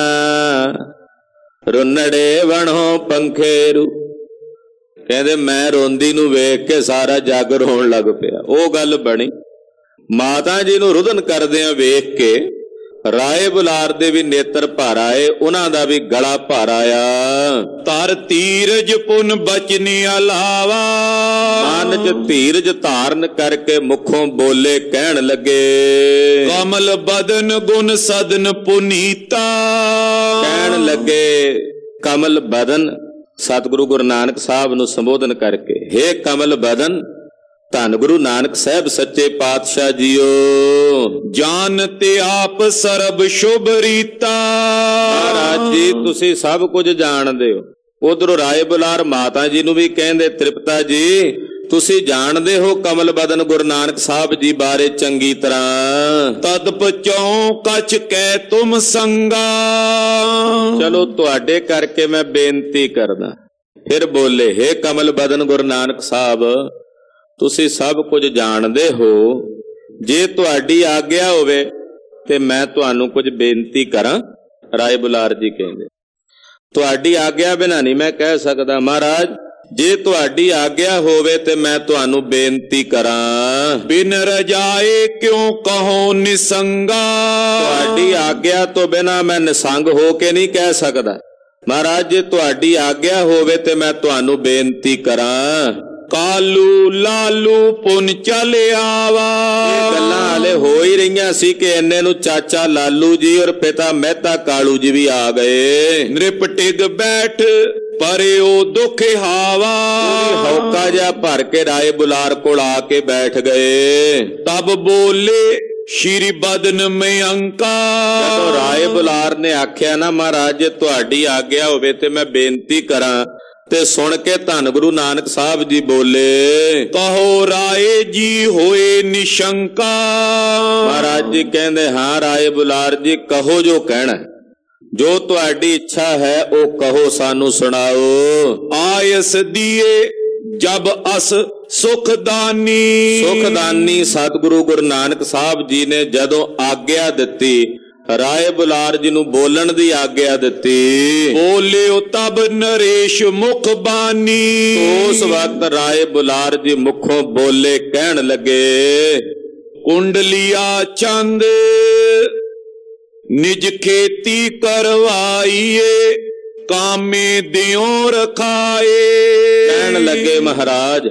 ਰੁੰਨੜੇ ਵਣੋ ਪੰਖੇਰੂ। ਕਹਿੰਦੇ ਮੈਂ ਰੋਂਦੀ ਨੂੰ ਵੇਖ ਕੇ ਸਾਰਾ ਜੱਗ ਰੋਣ ਲੱਗ ਪਿਆ। ਉਹ ਗੱਲ ਬਣੀ। ਮਾਤਾ ਜੀ ਨੂੰ ਰੁਦਨ ਕਰਦਿਆਂ ਵੇਖ ਕੇ ਰਾਏ ਬੁਲਾਰ ਦੇ ਵੀ ਨੇਤਰ ਭਰ ਆਏ, ਉਹਨਾਂ ਦਾ ਵੀ ਗਲਾ ਭਰ ਆਇਆ। ਤਰ ਧੀਰਜ ਪੁਨ ਬਚਨ ਅਲਾਵਾ। ਮਨ 'ਚ ਧੀਰਜ ਧਾਰਨ ਕਰਕੇ ਮੁਖੋਂ ਬੋਲੇ, ਕਹਿਣ ਲੱਗੇ, ਕਮਲ ਬਦਨ ਗੁਣ ਸਦਨ ਪੁਨੀਤਾ। ਕਹਿਣ ਲੱਗੇ ਕਮਲ ਬਦਨ, ਸਤਿਗੁਰੂ ਗੁਰੂ ਨਾਨਕ ਸਾਹਿਬ ਨੂੰ ਸੰਬੋਧਨ ਕਰਕੇ, ਹੇ ਕਮਲ ਬਦਨ, ਧੰਨ ਗੁਰੂ ਨਾਨਕ ਸਾਹਿਬ ਸੱਚੇ ਪਾਤਸ਼ਾਹ ਜੀਓ, ਜਾਨ ਤੇ ਆਪ ਸਰਬ ਸ਼ੁਭ ਰੀਤਾ। ਮਹਾਰਾਜ ਜੀ ਤੁਸੀਂ ਸਭ ਕੁਝ ਜਾਣਦੇ ਹੋ। ਉਧਰੋਂ ਰਾਏ ਬੁਲਾਰ ਮਾਤਾ ਜੀ ਨੂੰ ਵੀ ਕਹਿੰਦੇ, ਤ੍ਰਿਪਤਾ ਜੀ ਤੁਸੀਂ ਜਾਣਦੇ ਹੋ ਕਮਲ ਬਦਨ ਗੁਰੂ ਨਾਨਕ ਸਾਹਿਬ ਜੀ ਬਾਰੇ ਚੰਗੀ ਤਰ੍ਹਾਂ। ਤਦ ਪਚਉ ਕਛ ਕਹਿ ਤੁਮ ਸੰਗਾ। ਚਲੋ ਤੁਹਾਡੇ ਕਰਕੇ ਮੈਂ ਬੇਨਤੀ ਕਰਦਾ। ਫਿਰ ਬੋਲੇ, ਹੇ ਕਮਲ ਬਦਨ ਗੁਰੂ ਨਾਨਕ ਸਾਹਿਬ, ਤੁਸੀਂ ਸਭ ਕੁਝ ਜਾਣਦੇ ਹੋ, ਜੇ ਤੁਹਾਡੀ ਆਗਿਆ ਹੋਵੇ ਤੇ ਮੈਂ ਤੁਹਾਨੂੰ ਕੁਝ ਬੇਨਤੀ ਕਰਾਂ। ਰਾਏ ਬੁਲਾਰ ਜੀ ਕਹਿੰਦੇ, ਤੁਹਾਡੀ ਆਗਿਆ ਬਿਨਾਂ ਨਹੀਂ ਮੈਂ ਕਹਿ ਸਕਦਾ। ਮਹਾਰਾਜ, ਜੇ ਤੁਹਾਡੀ ਆਗਿਆ ਹੋਵੇ ਤੇ ਮੈਂ ਤੁਹਾਨੂੰ ਬੇਨਤੀ ਕਰਾਂ। ਬਿਨ ਰਜਾਏ ਕਿਉਂ ਕਹੋ ਨਿਸੰਗਾ। ਤੁਹਾਡੀ ਆਗਿਆ ਤੋਂ ਬਿਨਾਂ ਮੈਂ ਨਿਸੰਗ ਹੋ ਕੇ ਨਹੀਂ ਕਹਿ ਸਕਦਾ। ਮਹਾਰਾਜ, ਜੇ ਤੁਹਾਡੀ ਆਗਿਆ ਹੋਵੇ ਤੇ ਮੈਂ ਤੁਹਾਨੂੰ ਬੇਨਤੀ ਕਰਾਂ। ਕਾਲੂ ਲਾਲੂ ਪੁਨ ਚਲ ਆਵਾ। ਇਹ ਗੱਲਾਂ ਹਾਲੇ ਹੋ ਹੀ ਰਹੀਆਂ ਸੀ ਕਿ ਇੰਨੇ ਨੂੰ ਚਾਚਾ ਲਾਲੂ ਜੀ ਔਰ ਪਿਤਾ ਮਹਿਤਾ ਕਾਲੂ ਜੀ ਵੀ ਆ ਗਏ। ਨ੍ਰਿਪ ਟਿਗ ਬੈਠ ਪਰਿਓ ਦੁਖ ਹਾਵਾ। ਹੌਕਾ ਜਿਹਾ ਭਰ ਕੇ ਰਾਏ ਬੁਲਾਰ ਕੋਲ ਆ ਕੇ ਬੈਠ ਗਏ। ਤਬ ਬੋਲੇ ਸ਼੍ਰੀ ਬਦਨ ਮਯੰਕਾ। ਜਦੋਂ ਰਾਏ ਬੁਲਾਰ ਨੇ ਆਖਿਆ ਨਾ, ਮਹਾਰਾਜ ਜੇ ਤੁਹਾਡੀ ਆਗਿਆ ਹੋਵੇ ਤੇ ਮੈਂ ਬੇਨਤੀ ਕਰਾਂ, ਤੇ ਸੁਣ ਕੇ ਧੰਨ ਗੁਰੂ ਨਾਨਕ ਸਾਹਿਬ ਜੀ ਬੋਲੇ, ਕਹੋ ਰਾਏ ਜੀ ਹੋਏ ਨਿਸ਼ੰਕਾ। ਮਹਾਰਾਜ ਜੀ ਕਹਿੰਦੇ, ਹਾਂ ਰਾਏ ਬੁਲਾਰ ਜੀ, ਕਹੋ ਜੋ ਕਹਿਣਾ, ਜੋ ਤੁਹਾਡੀ ਇੱਛਾ ਹੈ ਉਹ ਕਹੋ, ਸਾਨੂੰ ਸੁਣਾਓ। ਆਇਸ ਦੀਏ ਜਬ ਅਸ ਸੁਖਦਾਨੀ। ਸੁਖਦਾਨੀ ਸਤਿਗੁਰੂ ਗੁਰੂ ਨਾਨਕ ਸਾਹਿਬ ਜੀ ਨੇ ਜਦੋਂ ਆਗਿਆ ਦਿੱਤੀ, ਰਾਏ ਬੁਲਾਰ ਜੀ ਨੂੰ ਬੋਲਣ ਦੀ ਆਗਿਆ ਦਿੱਤੀ, ਬੋਲਿਓ ਤਬ ਨਰੇਸ਼ ਮੁਖ ਬਾਨੀ। ਉਸ ਵਕਤ ਰਾਏ ਬੁਲਾਰ ਜੀ ਮੁਖੋਂ ਬੋਲੇ, ਕਹਿਣ ਲੱਗੇ, ਕੁੰਡਲੀਆ ਚੰਦ ਨਿਜ ਖੇਤੀ ਕਰਵਾਈਏ, ਕਾਮੇ ਦਿਓ ਰਖਾਏ। ਕਹਿਣ ਲੱਗੇ, ਮਹਾਰਾਜ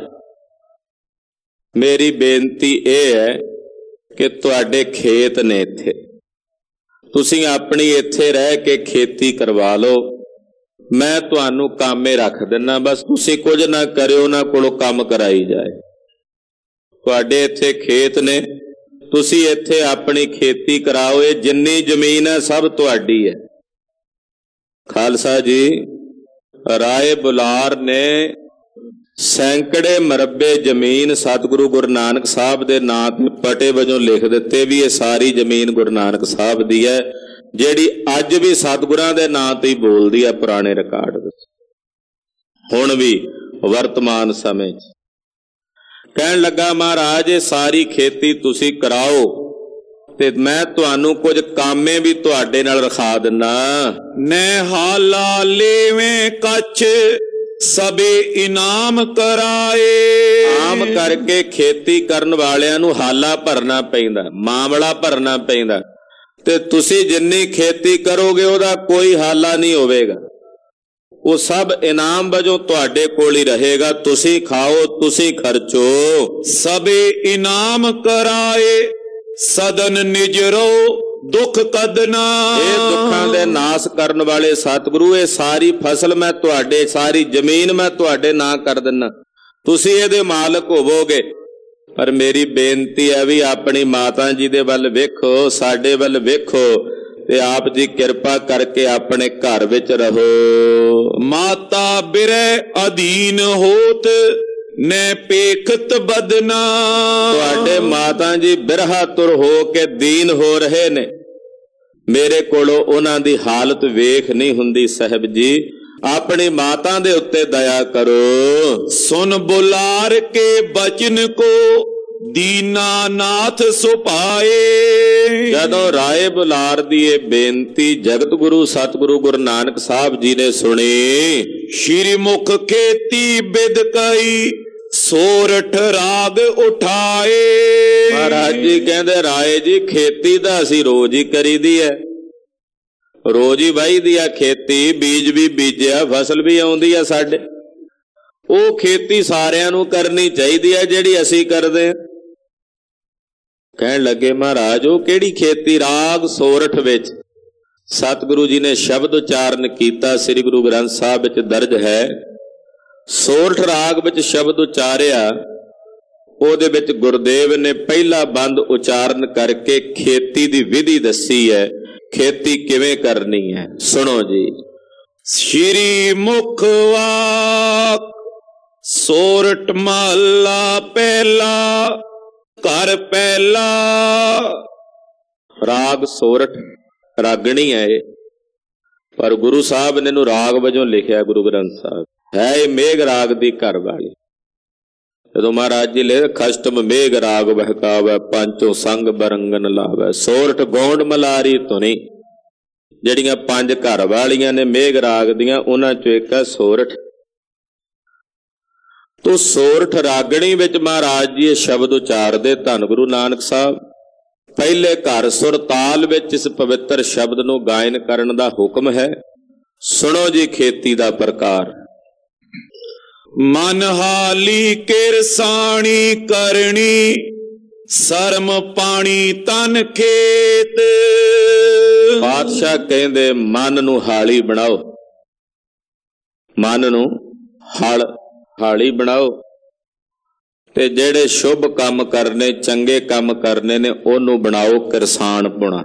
ਮੇਰੀ ਬੇਨਤੀ ਇਹ ਹੈ ਕਿ ਤੁਹਾਡੇ ਖੇਤ ਨੇ ਇੱਥੇ, ਤੁਸੀਂ ਆਪਣੀ ਇੱਥੇ ਰਹਿ ਕੇ ਖੇਤੀ ਕਰਵਾ ਲਓ, ਮੈਂ ਤੁਹਾਨੂੰ ਕਾਮੇ ਰੱਖ ਦਿੰਨਾ, ਬਸ ਤੁਸੀਂ ਕੁਝ ਨਾ ਕਰਿਓ, ਉਹਨਾਂ ਕੋਲੋਂ ਕੰਮ ਕਰਾਈ ਜਾਏ। ਤੁਹਾਡੇ ਇੱਥੇ ਖੇਤ ਨੇ, ਤੁਸੀਂ ਇੱਥੇ ਆਪਣੀ ਖੇਤੀ ਕਰਾਓ, ਇਹ ਜਿੰਨੀ ਜ਼ਮੀਨ ਹੈ ਸਭ ਤੁਹਾਡੀ ਹੈ। ਖਾਲਸਾ ਜੀ, ਰਾਏ ਬੁਲਾਰ ਨੇ ਸੈਂਕੜੇ ਮਰਬੇ ਜ਼ਮੀਨ ਸਤਿਗੁਰੂ ਗੁਰੂ ਨਾਨਕ ਸਾਹਿਬ ਦੇ ਨਾਂ ਤੇ ਪਟੇ ਵਜੋਂ ਲਿਖ ਦਿੱਤੇ ਵੀ ਇਹ ਸਾਰੀ ਜ਼ਮੀਨ ਗੁਰੂ ਨਾਨਕ ਸਾਹਿਬ ਦੀ ਹੈ, ਜਿਹੜੀ ਅੱਜ ਵੀ ਸਤਿਗੁਰਾਂ ਦੇ ਨਾਂ ਤੇ ਹੀ ਬੋਲਦੀ ਹੈ ਪੁਰਾਣੇ ਰਿਕਾਰਡ ਵਿੱਚ, ਹੁਣ ਵੀ ਵਰਤਮਾਨ ਸਮੇਂ 'ਚ। ਕਹਿਣ ਲੱਗਾ, ਮਹਾਰਾਜ ਇਹ ਸਾਰੀ ਖੇਤੀ ਤੁਸੀਂ ਕਰਾਓ ਤੇ ਮੈਂ ਤੁਹਾਨੂੰ ਕੁਝ ਕਾਮੇ ਵੀ ਤੁਹਾਡੇ ਨਾਲ ਰਖਾ ਦਿੰਨਾ। ਨੈ ਹਾਲਾ ਲੇਵੇਂ ਕੱਛ ਸਭੇ ਇਨਾਮ ਕਰਾਏ। ਆਮ ਕਰਕੇ ਖੇਤੀ ਕਰਨ ਵਾਲਿਆਂ ਨੂੰ ਹਾਲਾ ਭਰਨਾ ਪੈਂਦਾ, ਮਾਮਲਾ ਭਰਨਾ ਪੈਂਦਾ, ਤੇ ਤੁਸੀਂ ਜਿੰਨੀ ਖੇਤੀ ਕਰੋਗੇ ਉਹਦਾ ਕੋਈ ਹਾਲਾ ਨਹੀਂ ਹੋਵੇਗਾ, ਉਹ ਸਭ ਇਨਾਮ ਵਜੋਂ ਤੁਹਾਡੇ ਕੋਲ ਹੀ ਰਹੇਗਾ। ਤੁਸੀਂ ਖਾਓ, ਤੁਸੀਂ ਖਰਚੋ। ਸਭੇ ਇਨਾਮ ਕਰਾਏ ਸਦਨ ਨਿਜਰੋ ਦੁੱਖ ਕਦਨਾ। ਇਹ ਦੁੱਖਾਂ ਦੇ ਨਾਸ ਕਰਨ ਵਾਲੇ ਸਤਿਗੁਰੂ, ਇਹ ਸਾਰੀ ਫਸਲ ਮੈਂ ਤੁਹਾਡੇ, ਸਾਰੀ ਜ਼ਮੀਨ ਮੈਂ ਤੁਹਾਡੇ ਨਾਂ ਕਰ ਦਿੰਨਾ, ਤੁਸੀਂ ਇਹਦੇ ਮਾਲਕ ਹੋਵੋਗੇ। ਪਰ ਮੇਰੀ ਬੇਨਤੀ ਹੈ ਵੀ ਆਪਣੀ ਮਾਤਾ ਜੀ ਦੇ ਵੱਲ ਵੇਖੋ, ਸਾਡੇ ਵੱਲ ਵੇਖੋ, ਤੇ ਆਪ ਜੀ ਕਿਰਪਾ ਕਰਕੇ ਆਪਣੇ ਘਰ ਵਿੱਚ ਰਹੋ। ਮਾਤਾ ਬਿਰਹਿ ਅਧੀਨ ਹੋਤ ਨੈ ਪੇਖਤ ਬਦਨਾ। ਤੁਹਾਡੇ ਮਾਤਾ ਜੀ ਬਿਰਹਾ ਤੁਰ ਹੋ ਕੇ ਦੀਨ ਹੋ ਰਹੇ ਨੇ, ਮੇਰੇ ਕੋਲੋਂ ਉਹਨਾਂ ਦੀ ਹਾਲਤ ਵੇਖ ਨਹੀਂ ਹੁੰਦੀ। ਸਾਹਿਬ ਜੀ, ਆਪਣੀ ਮਾਤਾ ਦੇ ਉੱਤੇ ਦਇਆ ਕਰੋ। ਸੁਨ ਬੁਲਾਰ ਕੇ ਬਚਨ ਕੋ ਦੀਨਾਨਾਥ ਸੁਭਾਏ। ਜਦੋਂ ਰਾਏ ਬੁਲਾਰ ਦੀ ਇਹ ਬੇਨਤੀ ਜਗਤ ਗੁਰੂ ਸਤਿਗੁਰੂ ਗੁਰੂ ਨਾਨਕ ਸਾਹਿਬ ਜੀ ਨੇ ਸੁਣੀ, ਸ਼੍ਰੀ ਮੁਖ ਖੇਤੀ ਬਿਦ ਕਈ ਸੋਰਠ ਰਾਗ ਉਠਾਏ। ਮਹਾਰਾਜ ਜੀ ਕਹਿੰਦੇ, ਰਾਏ ਜੀ ਖੇਤੀ ਤਾਂ ਅਸੀਂ ਰੋਜ਼ ਹੀ ਕਰੀਦੀ ਹੈ, ਰੋਜ਼ ਹੀ ਵਾਹੀਦੀ ਆ ਖੇਤੀ, ਬੀਜ ਵੀ ਬੀਜਿਆ, ਫਸਲ ਵੀ ਆਉਂਦੀ ਆ ਸਾਡੇ, ਉਹ ਖੇਤੀ ਸਾਰਿਆਂ ਨੂੰ ਕਰਨੀ ਚਾਹੀਦੀ ਹੈ ਜਿਹੜੀ ਅਸੀਂ ਕਰਦੇ ਹਾਂ। ਕਹਿਣ ਲੱਗੇ, ਮਹਾਰਾਜ ਉਹ ਕਿਹੜੀ ਖੇਤੀ? ਰਾਗ ਸੋਰਠ ਵਿੱਚ ਸਤਿਗੁਰੂ ਜੀ ਨੇ ਸ਼ਬਦ ਉਚਾਰਨ ਕੀਤਾ, ਸ੍ਰੀ ਗੁਰੂ ਗ੍ਰੰਥ ਸਾਹਿਬ ਵਿੱਚ ਦਰਜ ਹੈ। ਸੋਰਠ ਰਾਗ ਵਿੱਚ ਸ਼ਬਦ ਉਚਾਰਿਆ, ਉਹਦੇ ਵਿੱਚ ਗੁਰਦੇਵ ਨੇ ਪਹਿਲਾ ਬੰਦ ਉਚਾਰਨ ਕਰਕੇ ਖੇਤੀ ਦੀ ਵਿਧੀ ਦੱਸੀ ਹੈ, ਖੇਤੀ ਕਿਵੇਂ ਕਰਨੀ ਹੈ। ਸੁਣੋ ਜੀ। ਸ਼੍ਰੀ ਮੁਖ ਵਾਕ ਸੋਰਠ ਮਹੱਲਾ ਪਹਿਲਾ। ਘਰ ਪਹਿਲਾ। ਰਾਗ ਸੋਰਠ ਰਾਗਣੀ ਹੈ ਇਹ, ਪਰ ਗੁਰੂ ਸਾਹਿਬ ਨੇ ਇਹਨੂੰ ਰਾਗ ਵਜੋਂ ਲਿਖਿਆ। ਗੁਰੂ ਗ੍ਰੰਥ ਸਾਹਿਬ ਹੈ ਇਹ ਮੇਘ ਰਾਗ ਦੀ ਘਰ ਵਾਲੀ। ਜਦੋਂ ਮਹਾਰਾਜ ਜੀ ਲਿਖ ਖਸ਼ਟਮ ਮੇਘ ਰਾਗ ਬਹਿਕਾਵੈ, ਪੰਚੋ ਸੰਗ ਬਰੰਗਨ ਲਾਵੈ। ਸੋਰਠ ਗੌਂਡ ਮਲਾਰੀ ਧੁਨੀ, ਜਿਹੜੀਆਂ ਪੰਜ ਘਰ ਵਾਲੀਆਂ ਨੇ ਮੇਘ ਰਾਗ ਦੀਆਂ, ਉਹਨਾਂ ਚੋਂ ਇੱਕ ਹੈ ਸੋਰਠ। ਤੋ ਸੋਰਠ ਰਾਗਣੀ ਵਿੱਚ ਮਹਾਰਾਜ ਜੀ ਇਹ ਸ਼ਬਦ ਉਚਾਰਦੇ ਧੰਨ ਗੁਰੂ ਨਾਨਕ ਸਾਹਿਬ। ਪਹਿਲੇ ਘਰ ਸੁਰ ਤਾਲ ਵਿੱਚ ਇਸ ਪਵਿੱਤਰ ਸ਼ਬਦ ਨੂੰ ਗਾਇਨ ਕਰਨ ਦਾ ਹੁਕਮ ਹੈ। ਸੁਣੋ ਜੀ ਖੇਤੀ ਦਾ ਪ੍ਰਕਾਰ। ਮਨ ਹਾਲੀ ਕਿਰਸਾਣੀ ਕਰਨੀ, ਸਰਮ ਪਾਣੀ ਤਨ ਖੇਤ। ਪਾਤਸ਼ਾਹ ਕਹਿੰਦੇ ਮਨ ਨੂੰ ਹਾਲੀ ਬਣਾਓ, ਮਨ ਨੂੰ ਹਾਲੀ ਬਣਾਓ, ਤੇ ਜਿਹੜੇ ਸ਼ੁਭ ਕੰਮ ਕਰਨੇ, ਚੰਗੇ ਕੰਮ ਕਰਨੇ ਨੇ, ਉਹਨੂੰ ਬਣਾਓ ਕਿਰਸਾਨਪੁਣਾ।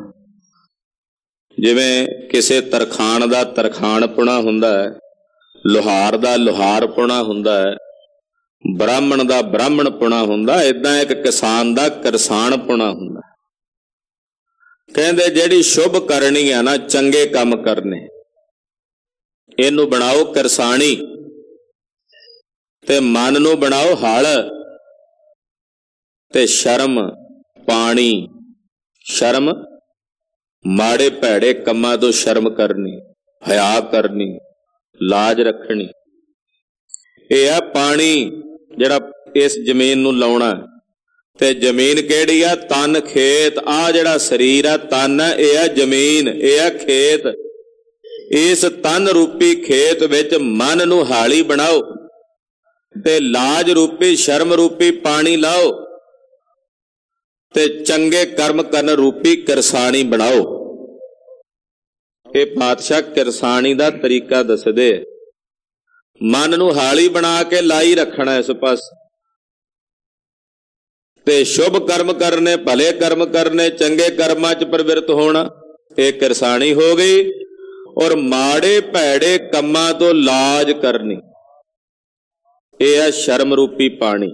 ਜਿਵੇਂ ਕਿਸੇ ਤਰਖਾਣ ਦਾ ਤਰਖਾਣਪੁਣਾ ਹੁੰਦਾ ਹੈ, ਲੁਹਾਰ ਦਾ ਲੁਹਾਰਪੁਣਾ ਹੁੰਦਾ ਹੈ, ਬ੍ਰਾਹਮਣ ਦਾ ਬ੍ਰਾਹਮਣਪੁਣਾ ਹੁੰਦਾ, ਏਦਾਂ ਇੱਕ ਕਿਸਾਨ ਦਾ ਕਿਰਸਾਨਪੁਣਾ ਹੁੰਦਾ। ਕਹਿੰਦੇ ਜਿਹੜੀ ਸ਼ੁਭ ਕਰਨੀ ਆ ਨਾ, ਚੰਗੇ ਕੰਮ ਕਰਨੇ, ਇਹਨੂੰ ਬਣਾਓ ਕਿਰਸਾਣੀ, ਤੇ ਮਨ ਨੂੰ ਬਣਾਓ ਹਲ, ਤੇ ਸ਼ਰਮ ਪਾਣੀ। ਸ਼ਰਮ ਮਾੜੇ ਭੈੜੇ ਕੰਮਾਂ ਤੋਂ ਸ਼ਰਮ ਕਰਨੀ, ਹਿਆ ਕਰਨੀ, ਲਾਜ ਰੱਖਣੀ। ਇਹ ਆ ਪਾਣੀ ਜਿਹੜਾ ਇਸ ਜ਼ਮੀਨ ਨੂੰ ਲਾਉਣਾ। ਤੇ ਜ਼ਮੀਨ ਕਿਹੜੀ ਆ? ਤਨ ਖੇਤ। ਆ ਜਿਹੜਾ ਸਰੀਰ ਆ ਤਨ ਹੈ, ਇਹ ਆ ਜ਼ਮੀਨ, ਇਹ ਆ ਖੇਤ। ਇਸ ਤਨ ਰੂਪੀ ਖੇਤ ਵਿੱਚ ਮਨ ਨੂੰ ਹਾਲੀ ਬਣਾਓ, ਤੇ ਲਾਜ ਰੂਪੀ ਸ਼ਰਮ ਰੂਪੀ ਪਾਣੀ ਲਾਓ, ਤੇ ਚੰਗੇ ਕਰਮ ਕਰਨ ਰੂਪੀ ਕਿਰਸਾਣੀ ਬਣਾਓ। ਇਹ ਪਾਤਸ਼ਾਹ ਕਿਰਸਾਣੀ ਦਾ ਤਰੀਕਾ ਦੱਸਦੇ। ਮਨ ਨੂੰ ਹਾਲੀ ਬਣਾ ਕੇ ਲਾਈ ਰੱਖਣਾ ਇਸ ਪਾਸੇ, ਤੇ ਸ਼ੁਭ ਕਰਮ ਕਰਨੇ, ਭਲੇ ਕਰਮ ਕਰਨੇ, ਚੰਗੇ ਕਰਮਾਂ 'ਚ ਪ੍ਰਵਿਰਤ ਹੋਣਾ, ਇਹ ਕਿਰਸਾਣੀ ਹੋ ਗਈ। ਔਰ ਮਾੜੇ ਭੈੜੇ ਕੰਮਾਂ ਤੋਂ ਲਾਜ ਕਰਨੀ, ਇਹ ਹੈ ਸ਼ਰਮ ਰੂਪੀ ਪਾਣੀ।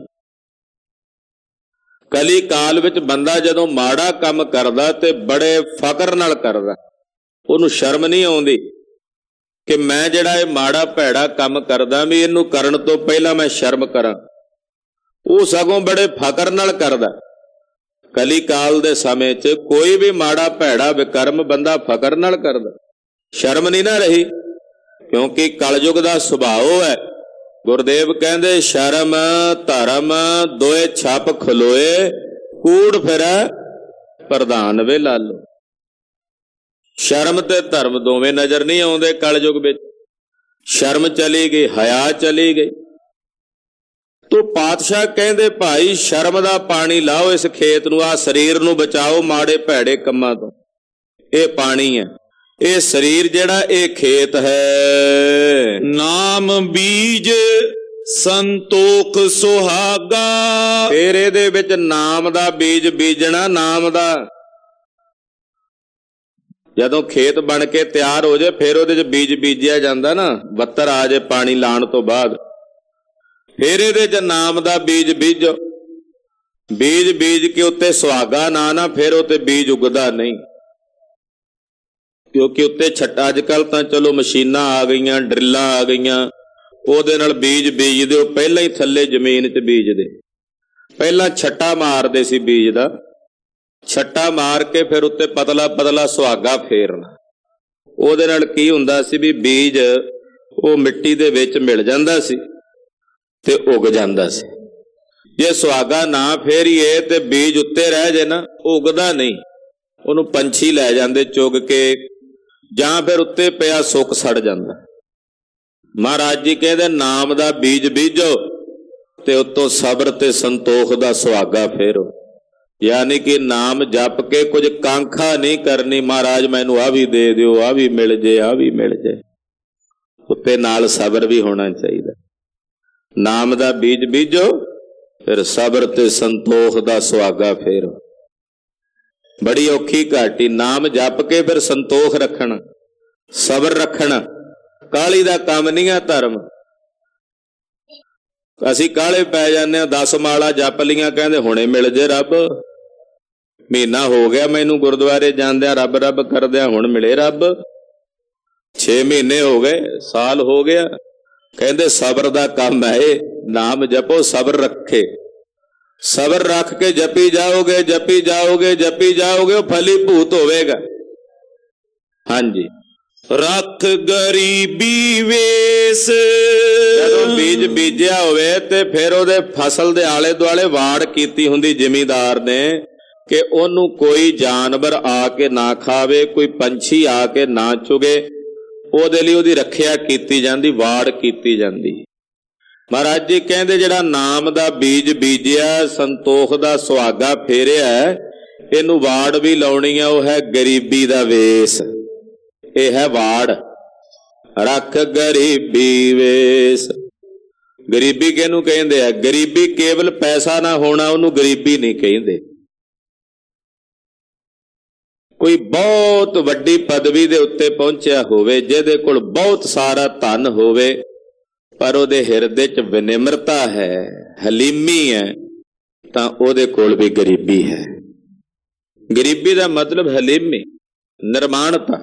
ਕਲੀ ਕਾਲ ਵਿੱਚ ਬੰਦਾ ਜਦੋਂ ਮਾੜਾ ਕੰਮ ਕਰਦਾ ਤੇ ਬੜੇ ਫਕਰ ਨਾਲ ਕਰਦਾ, ਉਹਨੂੰ ਸ਼ਰਮ ਨਹੀਂ ਆਉਂਦੀ ਕਿ ਮੈਂ ਜਿਹੜਾ ਇਹ ਮਾੜਾ ਭੈੜਾ ਕੰਮ ਕਰਦਾ ਵੀ ਇਹਨੂੰ ਕਰਨ ਤੋਂ ਪਹਿਲਾਂ ਮੈਂ ਸ਼ਰਮ ਕਰਾਂ। ਉਹ ਸਗੋਂ ਬੜੇ ਫਕਰ ਨਾਲ ਕਰਦਾ। ਕਲੀ ਕਾਲ ਦੇ ਸਮੇਂ 'ਚ ਕੋਈ ਵੀ ਮਾੜਾ ਭੈੜਾ ਵਿਕਰਮ ਬੰਦਾ ਫਕਰ ਨਾਲ ਕਰਦਾ, ਸ਼ਰਮ ਨਹੀਂ ਨਾ ਰਹੀ, ਕਿਉਂਕਿ ਕਲਯੁਗ ਦਾ ਸੁਭਾਅ ਹੈ। ਗੁਰਦੇਵ ਕਹਿੰਦੇ ਸ਼ਰਮ ਧਰਮ ਦੋਏ ਛੱਪ ਖਲੋਏ, ਕੂੜ ਫਿਰੈ ਪ੍ਰਧਾਨ ਵੇ ਲਾਲੋ। ਸ਼ਰਮ ਤੇ ਧਰਮ ਦੋਵੇਂ ਨਜ਼ਰ ਨਹੀਂ ਆਉਂਦੇ ਕਲਯੁਗ ਵਿੱਚ। ਸ਼ਰਮ ਚਲੀ ਗਈ, ਹਿਆ ਚਲੀ ਗਈ। ਤੋ ਪਾਤਸ਼ਾਹ ਕਹਿੰਦੇ ਭਾਈ ਸ਼ਰਮ ਦਾ ਪਾਣੀ ਲਾਓ ਇਸ ਖੇਤ ਨੂੰ, ਆ ਸਰੀਰ ਨੂੰ ਬਚਾਓ ਮਾੜੇ ਭੈੜੇ ਕੰਮਾਂ ਤੋਂ। ਇਹ ਪਾਣੀ ਹੈ, ਇਹ ਸਰੀਰ ਜਿਹੜਾ ਇਹ ਖੇਤ ਹੈ। ਨਾਮ ਬੀਜ ਸੰਤੋਖ ਸੁਹਾਗਾ। ਫਿਰ ਇਹਦੇ ਵਿੱਚ ਨਾਮ ਦਾ ਬੀਜ ਬੀਜਣਾ। ਨਾਮ ਦਾ ਜਦੋਂ ਖੇਤ ਬਣ ਕੇ ਤਿਆਰ ਹੋ ਜਾਏ ਫਿਰ ਉਹਦੇ 'ਚ ਬੀਜ ਬੀਜਿਆ ਜਾਂਦਾ ਨਾ, ਬੱਤਰ ਆ ਜਾਏ ਪਾਣੀ ਲਾਉਣ ਤੋਂ ਬਾਅਦ, ਫਿਰ ਇਹਦੇ 'ਚ ਨਾਮ ਦਾ ਬੀਜ ਬੀਜੋ। ਬੀਜ ਬੀਜ ਕੇ ਉੱਤੇ ਸੁਹਾਗਾ ਨਾ, ਫਿਰ ਉੱਤੇ ਬੀਜ ਉਗਦਾ ਨਹੀਂ, ਕਿਉਂਕਿ ਉੱਤੇ ਛੱਟਾ। ਅੱਜ ਕੱਲ੍ਹ ਤਾਂ ਚਲੋ ਮਸ਼ੀਨਾਂ ਆ ਗਈਆਂ, ਡਰਿੱਲਾਂ ਆ ਗਈਆਂ, ਉਹਦੇ ਨਾਲ ਬੀਜ ਬੀਜਦੇ। ਉਹ ਪਹਿਲਾਂ ਹੀ ਥੱਲੇ ਜ਼ਮੀਨ 'ਚ ਬੀਜਦੇ। ਪਹਿਲਾਂ ਛੱਟਾ ਮਾਰਦੇ ਸੀ ਬੀਜ ਦਾ, ਛੱਟਾ ਮਾਰ ਕੇ ਫਿਰ ਉੱਤੇ ਪਤਲਾ ਪਤਲਾ ਸੁਹਾਗਾ ਫੇਰਨਾ। ਉਹਦੇ ਨਾਲ ਕੀ ਹੁੰਦਾ ਸੀ ਵੀ ਬੀਜ ਉਹ ਮਿੱਟੀ ਦੇ ਵਿੱਚ ਮਿਲ ਜਾਂਦਾ ਸੀ ਤੇ ਉਗ ਜਾਂਦਾ ਸੀ। ਜੇ ਸੁਹਾਗਾ ਨਾ ਫੇਰੀਏ ਤੇ ਬੀਜ ਉੱਤੇ ਰਹਿ ਜੇ ਨਾ, ਉਗਦਾ ਨਹੀਂ, ਉਹਨੂੰ ਪੰਛੀ ਲੈ ਜਾਂਦੇ ਚੁਗ ਕੇ, ਜਾਂ ਫਿਰ ਉੱਤੇ ਪਿਆ ਸੁੱਕ ਸੜ ਜਾਂਦਾ। ਮਹਾਰਾਜ ਜੀ ਕਹਿੰਦੇ ਨਾਮ ਦਾ ਬੀਜ ਬੀਜੋ ਤੇ ਉੱਤੋਂ ਸਬਰ ਤੇ ਸੰਤੋਖ ਦਾ ਸੁਹਾਗਾ ਫੇਰੋ। ਯਾਨੀ ਕਿ ਨਾਮ ਜਪ ਕੇ ਕੁਝ ਕਾਂਖਾ ਨਹੀਂ ਕਰਨੀ, ਮਹਾਰਾਜ ਮੈਨੂੰ ਆ ਵੀ ਦੇ ਦਿਓ, ਆ ਵੀ ਮਿਲ ਜੇ, ਆ ਵੀ ਮਿਲ ਜੇ। ਉੱਤੇ ਨਾਲ ਸਬਰ ਵੀ ਹੋਣਾ ਚਾਹੀਦਾ। ਨਾਮ ਦਾ ਬੀਜ ਬੀਜੋ, ਫਿਰ ਸਬਰ ਤੇ ਸੰਤੋਖ ਦਾ ਸੁਹਾਗਾ ਫੇਰੋ। ਬੜੀ ਔਖੀ ਘਾਟੀ। ਨਾਮ ਜਪ ਕੇ ਫਿਰ ਸੰਤੋਖ ਰੱਖਣਾ, ਸਬਰ ਰੱਖਣਾ। ਕਾਹਲੀ ਦਾ ਕੰਮ ਨਹੀਂ ਆ ਧਰਮ। ਅਸੀਂ ਕਾਹਲੇ ਪੈ ਜਾਂਦੇ ਹਾਂ, 10 ਮਾਲਾ ਜਪ ਲੀਆਂ, ਕਹਿੰਦੇ ਹੁਣੇ ਮਿਲ ਜੇ ਰੱਬ। ਮਹੀਨਾ ਹੋ ਗਿਆ ਮੈਨੂੰ ਗੁਰਦੁਆਰੇ ਜਾਂਦਿਆਂ, ਰੱਬ ਰੱਬ ਕਰਦਿਆਂ, ਹੁਣ ਮਿਲੇ ਰੱਬ। 6 ਮਹੀਨੇ ਹੋ ਗਏ, ਸਾਲ ਹੋ ਗਿਆ। ਕਹਿੰਦੇ ਸਬਰ ਦਾ ਕੰਮ ਹੈ ਇਹ, ਨਾਮ ਜਪੋ, ਸਬਰ ਰੱਖੇ। ਸਬਰ ਰੱਖ ਕੇ ਜਪੀ ਜਾਓਗੇ, ਜਪੀ ਜਾਓਗੇ, ਜਪੀ ਜਾਓਗੇ, ਉਹ ਫਲੀਭੂਤ ਹੋਵੇਗਾ। ਹਾਂਜੀ, ਰੱਖ ਗਰੀਬੀ ਵੇਸ। ਜਦੋਂ ਬੀਜ ਬੀਜਿਆ ਹੋਵੇ ਤੇ ਫਿਰ ਉਹਦੇ ਫਸਲ ਦੇ ਆਲੇ ਦੁਆਲੇ ਵਾੜ ਕੀਤੀ ਹੁੰਦੀ ਜ਼ਿਮੀਂਦਾਰ ਨੇ ਕਿ ਉਹਨੂੰ ਕੋਈ ਜਾਨਵਰ ਆ ਕੇ ਨਾ ਖਾਵੇ, ਕੋਈ ਪੰਛੀ ਆ ਕੇ ਨਾ ਚੁਗੇ। ਉਹਦੇ ਲਈ ਉਹਦੀ ਰੱਖਿਆ ਕੀਤੀ ਜਾਂਦੀ, ਵਾੜ ਕੀਤੀ ਜਾਂਦੀ। ਮਹਾਰਾਜ ਜੀ ਕਹਿੰਦੇ ਜਿਹੜਾ ਨਾਮ ਦਾ ਬੀਜ ਬੀਜਿਆ, ਸੰਤੋਖ ਦਾ ਸੁਹਾਗਾ ਫੇਰਿਆ, ਇਹਨੂੰ ਵਾੜ ਵੀ ਲਾਉਣੀ ਆ, ਉਹ ਹੈ ਗਰੀਬੀ ਦਾ ਵੇਸ। ਇਹ ਹੈ ਵਾੜ। ਰੱਖ ਗਰੀਬੀ ਵੇਸ। ਗਰੀਬੀ ਕਿਹਨੂੰ ਕਹਿੰਦੇ ਆ? ਗਰੀਬੀ ਕੇਵਲ ਪੈਸਾ ਨਾ ਹੋਣਾ, ਉਹਨੂੰ ਗਰੀਬੀ ਨਹੀਂ ਕਹਿੰਦੇ। ਕੋਈ ਬਹੁਤ ਵੱਡੀ ਪਦਵੀ ਦੇ ਉੱਤੇ ਪਹੁੰਚਿਆ ਹੋਵੇ, ਜਿਹਦੇ ਕੋਲ ਬਹੁਤ ਸਾਰਾ ਧਨ ਹੋਵੇ, ਪਰ ਉਹਦੇ ਹਿਰਦੇ 'ਚ ਵਿਨਿਮਰਤਾ ਹੈ, ਹਲੀਮੀ ਹੈ, ਤਾਂ ਉਹਦੇ ਕੋਲ ਵੀ ਗਰੀਬੀ ਹੈ। ਗਰੀਬੀ ਦਾ ਮਤਲਬ ਹਲੀਮੀ, ਨਿਰਮਾਣਤਾ।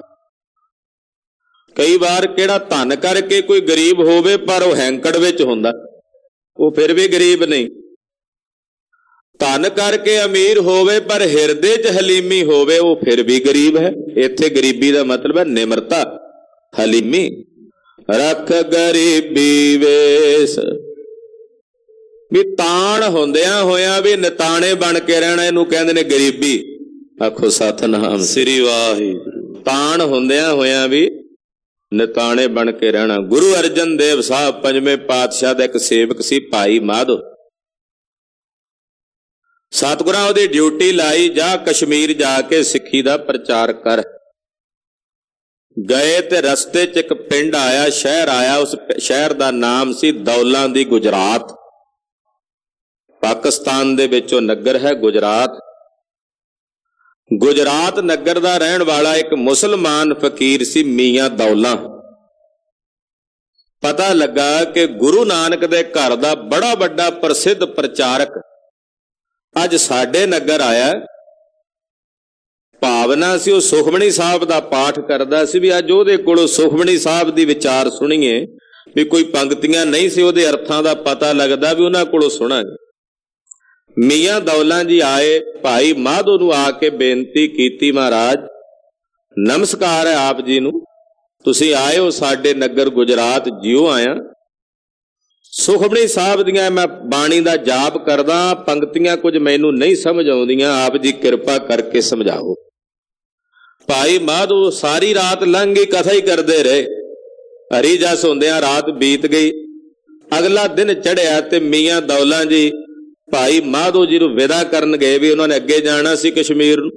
ਕਈ ਵਾਰ ਕਿਹੜਾ ਧਨ ਕਰਕੇ ਕੋਈ ਗਰੀਬ ਹੋਵੇ ਪਰ ਉਹ ਹੈਂਕੜ ਵਿੱਚ ਹੁੰਦਾ, ਉਹ ਫਿਰ ਵੀ ਗਰੀਬ ਨਹੀਂ। ਧਨ ਕਰਕੇ ਅਮੀਰ ਹੋਵੇ ਪਰ ਹਿਰਦੇ 'ਚ ਹਲੀਮੀ ਹੋਵੇ, ਉਹ ਫਿਰ ਵੀ ਗਰੀਬ ਹੈ। ਇੱਥੇ ਗਰੀਬੀ ਦਾ ਮਤਲਬ ਹੈ ਨਿਮਰਤਾ, ਹਲੀਮੀ। ਰੱਖ ਗਰੀਬੀ ਵੇਸ। ਵੀ ਤਾਣ ਹੁੰਦਿਆਂ ਹੋਇਆਂ ਵੀ ਨਿਤਾਣੇ ਬਣ ਕੇ ਰਹਿਣਾ, ਇਹਨੂੰ ਕਹਿੰਦੇ ਨੇ ਗਰੀਬੀ। ਆਖੋ ਸਤਿਨਾਮ ਸ੍ਰੀ ਵਾਹਿਗੁਰੂ। ਤਾਣ ਹੁੰਦਿਆਂ ਹੋਇਆਂ ਵੀ ਨਿਤਾਣੇ ਬਣ ਕੇ ਰਹਿਣਾ। ਗੁਰੂ ਅਰਜਨ ਦੇਵ ਸਾਹਿਬ ਪੰਜਵੇਂ ਪਾਤਸ਼ਾਹ ਦਾ ਇੱਕ ਸੇਵਕ ਸੀ, ਭਾਈ ਮਾਧੋ। ਸਤਿਗੁਰਾਂ ਉਹਦੀ ਡਿਊਟੀ ਲਾਈ, ਜਾ ਕਸ਼ਮੀਰ ਜਾ ਕੇ ਸਿੱਖੀ ਦਾ ਪ੍ਰਚਾਰ ਕਰ। ਗਏ ਤੇ ਰਸਤੇ 'ਚ ਇੱਕ ਪਿੰਡ ਆਇਆ, ਸ਼ਹਿਰ ਆਇਆ। ਉਸ ਸ਼ਹਿਰ ਦਾ ਨਾਮ ਸੀ ਦੌਲਾਂ ਦੀ ਗੁਜਰਾਤ। ਪਾਕਿਸਤਾਨ ਦੇ ਵਿੱਚ ਉਹ ਨਗਰ ਹੈ ਗੁਜਰਾਤ। ਗੁਜਰਾਤ ਨਗਰ ਦਾ ਰਹਿਣ ਵਾਲਾ ਇੱਕ ਮੁਸਲਮਾਨ ਫਕੀਰ ਸੀ, ਮੀਆਂ ਦੌਲਾ। ਪਤਾ ਲੱਗਾ ਕਿ ਗੁਰੂ ਨਾਨਕ ਦੇ ਘਰ ਦਾ ਬੜਾ ਵੱਡਾ ਪ੍ਰਸਿੱਧ ਪ੍ਰਚਾਰਕ ਅੱਜ ਸਾਡੇ ਨਗਰ ਆਇਆ। ਭਾਵਨਾ ਸੀ ਉਹ ਸੁਖਮਣੀ ਸਾਹਿਬ ਦਾ ਪਾਠ ਕਰਦਾ ਸੀ, ਵੀ ਅੱਜ ਉਹਦੇ ਕੋਲੋਂ ਸੁਖਮਣੀ ਸਾਹਿਬ ਦੀ ਵਿਚਾਰ ਸੁਣੀਏ। ਵੀ ਕੋਈ ਪੰਕਤੀਆਂ ਨਹੀਂ ਸੀ ਉਹਦੇ ਅਰਥਾਂ ਦਾ ਪਤਾ ਲੱਗਦਾ, ਵੀ ਉਹਨਾਂ ਕੋਲੋਂ ਸੁਣਾਂਗੇ। ਮੀਆਂ ਦੌਲਾ ਜੀ ਆਏ, ਭਾਈ ਮਾਧੋ ਨੂੰ ਆ ਕੇ ਬੇਨਤੀ ਕੀਤੀ, ਮਹਾਰਾਜ ਨਮਸਕਾਰ ਹੈ ਆਪ ਜੀ ਨੂੰ, ਤੁਸੀਂ ਆਏ ਹੋ ਸਾਡੇ ਨਗਰ ਗੁਜਰਾਤ, ਜਿਉ ਆਇਆ। ਸੁਖਮਣੀ ਸਾਹਿਬ ਦੀਆਂ ਮੈਂ ਬਾਣੀ ਦਾ ਜਾਪ ਕਰਦਾ, ਪੰਕਤੀਆਂ ਕੁਝ ਮੈਨੂੰ ਨਹੀਂ ਸਮਝ ਆਉਂਦੀਆਂ, ਆਪ ਜੀ ਕਿਰਪਾ ਕਰਕੇ ਸਮਝਾਓ। ਭਾਈ ਮਾਧੋ ਸਾਰੀ ਰਾਤ ਲੰਘ ਗਈ, ਕਥਾ ਹੀ ਕਰਦੇ ਰਹੇ। ਹਰੀ ਜਸ ਹੁੰਦਿਆਂ ਰਾਤ ਬੀਤ ਗਈ। ਅਗਲਾ ਦਿਨ ਚੜਿਆ ਤੇ ਮੀਆਂ ਦੌਲਾ ਜੀ ਭਾਈ ਮਾਧੋ ਜੀ ਨੂੰ ਵਿਦਾ ਕਰਨ ਗਏ, ਵੀ ਉਹਨਾਂ ਨੇ ਅੱਗੇ ਜਾਣਾ ਸੀ ਕਸ਼ਮੀਰ ਨੂੰ।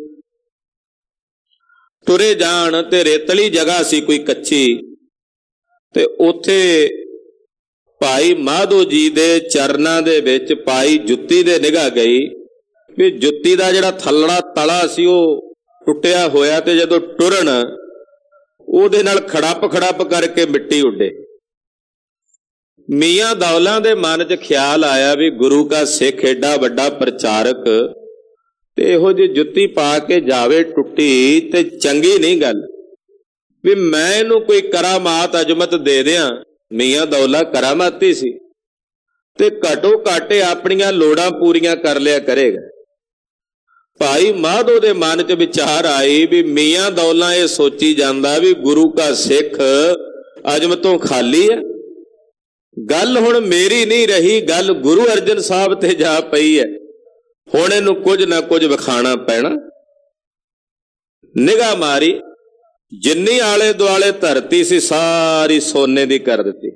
ਤੁਰੇ ਜਾਣ ਤੇ ਰੇਤਲੀ ਜਗ੍ਹਾ ਸੀ ਕੋਈ ਕੱਚੀ, ਤੇ ਉੱਥੇ ਭਾਈ ਮਾਧੋ ਜੀ ਦੇ ਚਰਨਾਂ ਦੇ ਵਿੱਚ ਪਾਈ ਜੁੱਤੀ ਦੇ ਨਿਗਾਹ ਗਈ, ਵੀ ਜੁੱਤੀ ਦਾ ਜਿਹੜਾ ਥੱਲੜਾ ਤਲਾ ਸੀ ਉਹ ਟੁੱਟਿਆ ਹੋਇਆ, ਤੇ ਜਦੋਂ ਟੁਰਨ ਉਹਦੇ ਨਾਲ ਖੜੱਪ ਖੜੱਪ ਕਰਕੇ ਮਿੱਟੀ ਉੱਡੇ। ਮੀਆਂ ਦੌਲਾ ਦੇ ਮਨ 'ਚ ਖਿਆਲ ਆਇਆ ਵੀ ਗੁਰੂ ਕਾ ਸਿੱਖ ਏਡਾ ਵੱਡਾ ਪ੍ਰਚਾਰਕ ਤੇ ਇਹੋ ਜਿਹੀ ਜੁੱਤੀ ਪਾ ਕੇ ਜਾਵੇ ਟੁੱਟੀ, ਤੇ ਚੰਗੀ ਨਹੀਂ ਗੱਲ। ਵੀ ਮੈਂ ਇਹਨੂੰ ਕੋਈ ਕਰਾਮਾਤ ਅਜਮਤ ਦੇ ਦਿਆਂ। ਮੀਆਂ ਦੌਲਾ ਕਰਾਮਾਤੀ ਸੀ, ਤੇ ਘੱਟੋ ਘੱਟ ਆਪਣੀਆਂ ਲੋੜਾਂ ਪੂਰੀਆਂ ਕਰ ਲਿਆ ਕਰੇਗਾ। ਭਾਈ ਮਾਧੋ ਦੇ ਮਨ 'ਚ ਵਿਚਾਰ ਆਈ ਵੀ ਮੀਆਂ ਦੌਲਾ ਇਹ ਸੋਚੀ ਜਾਂਦਾ ਵੀ ਗੁਰੂ ਕਾ ਸਿੱਖ ਅਜਮਤੋਂ ਖਾਲੀ ਹੈ। ਗੱਲ ਹੁਣ ਮੇਰੀ ਨਹੀਂ ਰਹੀ, ਗੱਲ ਗੁਰੂ ਅਰਜਨ ਸਾਹਿਬ ਤੇ ਜਾ ਪਈ ਹੈ। ਹੁਣ ਇਹਨੂੰ ਕੁਝ ਨਾ ਕੁਝ ਵਿਖਾਣਾ ਪੈਣਾ। ਨਿਗਾਹ ਮਾਰੀ, ਜਿੰਨੀ ਆਲੇ ਦੁਆਲੇ ਧਰਤੀ ਸੀ ਸਾਰੀ ਸੋਨੇ ਦੀ ਕਰ ਦਿੱਤੀ।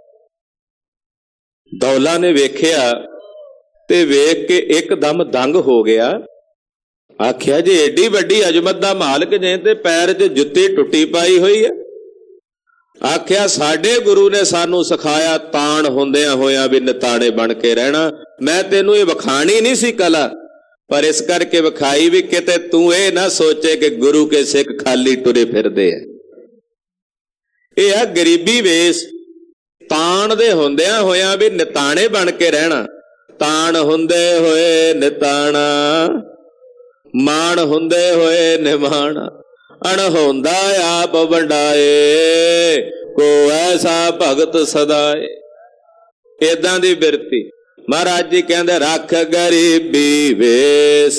ਦੌਲਾ ਨੇ ਵੇਖਿਆ ਤੇ ਵੇਖ ਕੇ ਇੱਕਦਮ ਦੰਗ ਹੋ ਗਿਆ। ਆਖਿਆ ਜੇ ਏਡੀ ਵੱਡੀ ਅਜਮਤ ਦਾ ਮਾਲਕ ਜੇ ਤੇ ਪੈਰ 'ਚ ਜੁੱਤੀ ਟੁੱਟੀ ਪਾਈ ਹੋਈ ਹੈ। ਆਖਿਆ ਸਾਡੇ ਗੁਰੂ ਨੇ ਸਾਨੂੰ ਸਿਖਾਇਆ ਤਾਣ ਹੁੰਦਿਆਂ ਹੋਇਆਂ ਵੀ ਨਿਤਾਣੇ ਬਣ ਕੇ ਰਹਿਣਾ। ਮੈਂ ਤੈਨੂੰ ਇਹ ਵਿਖਾਣੀ ਨਹੀਂ ਸੀ ਕਲਾ, ਪਰ ਇਸ ਕਰਕੇ ਵਿਖਾਈ ਵੀ ਕਿਤੇ ਤੂੰ ਇਹ ਨਾ ਸੋਚੇ ਕਿ ਗੁਰੂ ਕੇ ਸਿੱਖ ਖਾਲੀ ਟੁਰੇ ਫਿਰਦੇ ਆ। ਇਹ ਆ ਗਰੀਬੀ ਵੇਸ। ਤਾਣ ਦੇ ਹੁੰਦਿਆਂ ਹੋਇਆਂ ਵੀ ਨਿਤਾਣੇ ਬਣ ਕੇ ਰਹਿਣਾ। ਤਾਣ ਹੁੰਦੇ ਹੋਏ ਨਿਤਾਣਾ, ਮਾਣ ਹੁੰਦੇ ਹੋਏ ਨਿਮਾਣਾ। ਅਣਹੋਂਦਾ ਆਪ ਵੰਡਾਏ, ਕੋ ਐਸਾ ਭਗਤ ਸਦਾਏ। ਏਦਾਂ ਦੀ ਬਿਰਤੀ। ਮਹਾਰਾਜ ਜੀ ਕਹਿੰਦੇ ਰੱਖ ਗਰੀਬੀ ਵੇਸ,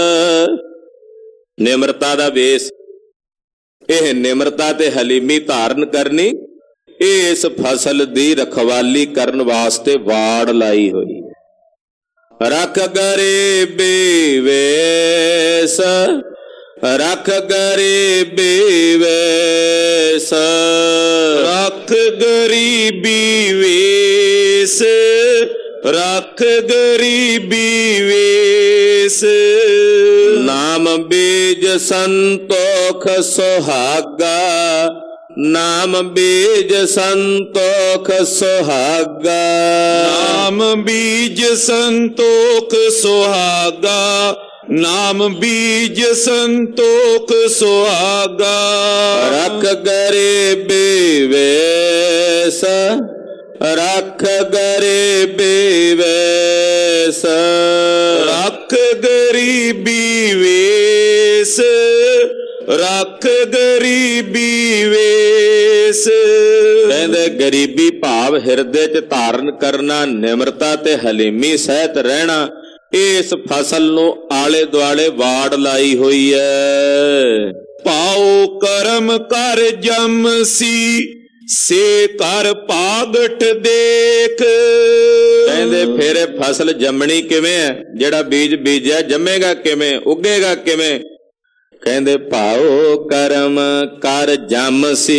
ਨਿਮਰਤਾ ਦਾ ਵੇਸ। ਇਹ ਨਿਮਰਤਾ ਤੇ ਹਲੀਮੀ ਧਾਰਨ ਕਰਨੀ, ਇਸ ਫਸਲ ਦੀ ਰਖਵਾਲੀ ਕਰਨ ਵਾਸਤੇ ਵਾੜ ਲਾਈ ਹੋਈ ਹੈ। ਰੱਖ ਗਰੀਬੀ ਵੇਸ, ਰੱਖ ਗਰੀਬੀ ਵੇਸ, ਰੱਖ ਗਰੀਬੀ ਵੇਸ, ਰੱਖ ਗਰੀਬੀ ਵੇਸ। ਨਾਮ ਬੀਜ ਸੰਤੋਖ ਸੁਹਾਗਾ, ਨਾਮ ਬੀਜ ਸੰਤੋਖ ਸੁਹਾਗਾ। ਨਾਮ ਬੀਜ ਸੰਤੋਖ ਸੁਹਾਗਾ, ਨਾਮ ਬੀਜ ਸੰਤੋਖ ਸੁਹਾਗਾ। ਰੱਖ ਗਰੀਬੀ ਵੇਸ, ਰੱਖ ਗਰੀਬੀ ਵੇਸ, ਰੱਖ ਗਰੀਬੀ ਵੇਸ, ਰੱਖ ਗਰੀਬੀ ਵੇਸ। ਕਹਿੰਦੇ ਗਰੀਬੀ ਭਾਵ ਹਿਰਦੇ 'ਚ ਧਾਰਨ ਕਰਨਾ, ਨਿਮਰਤਾ ਤੇ ਹਲੀਮੀ ਸਹਿਤ ਰਹਿਣਾ, ਇਸ ਫਸਲ ਨੂੰ ਆਲੇ ਦੁਆਲੇ ਵਾੜ ਲਾਈ ਹੋਈ ਹੈ। ਪਾਉ ਕਰਮ ਕਰ ਜਮਸੀ, ਸੇ ਕਰ ਭਾਗਠ ਦੇਖ। ਕਹਿੰਦੇ ਫਿਰ ਇਹ ਫਸਲ ਜੰਮਣੀ ਕਿਵੇਂ ਹੈ? ਜਿਹੜਾ ਬੀਜ ਬੀਜਿਆ ਜੰਮੇਗਾ ਕਿਵੇਂ, ਉੱਗੇਗਾ ਕਿਵੇਂ? ਕਹਿੰਦੇ ਪਾਉ ਕਰਮ ਕਰ ਜਮਸੀ।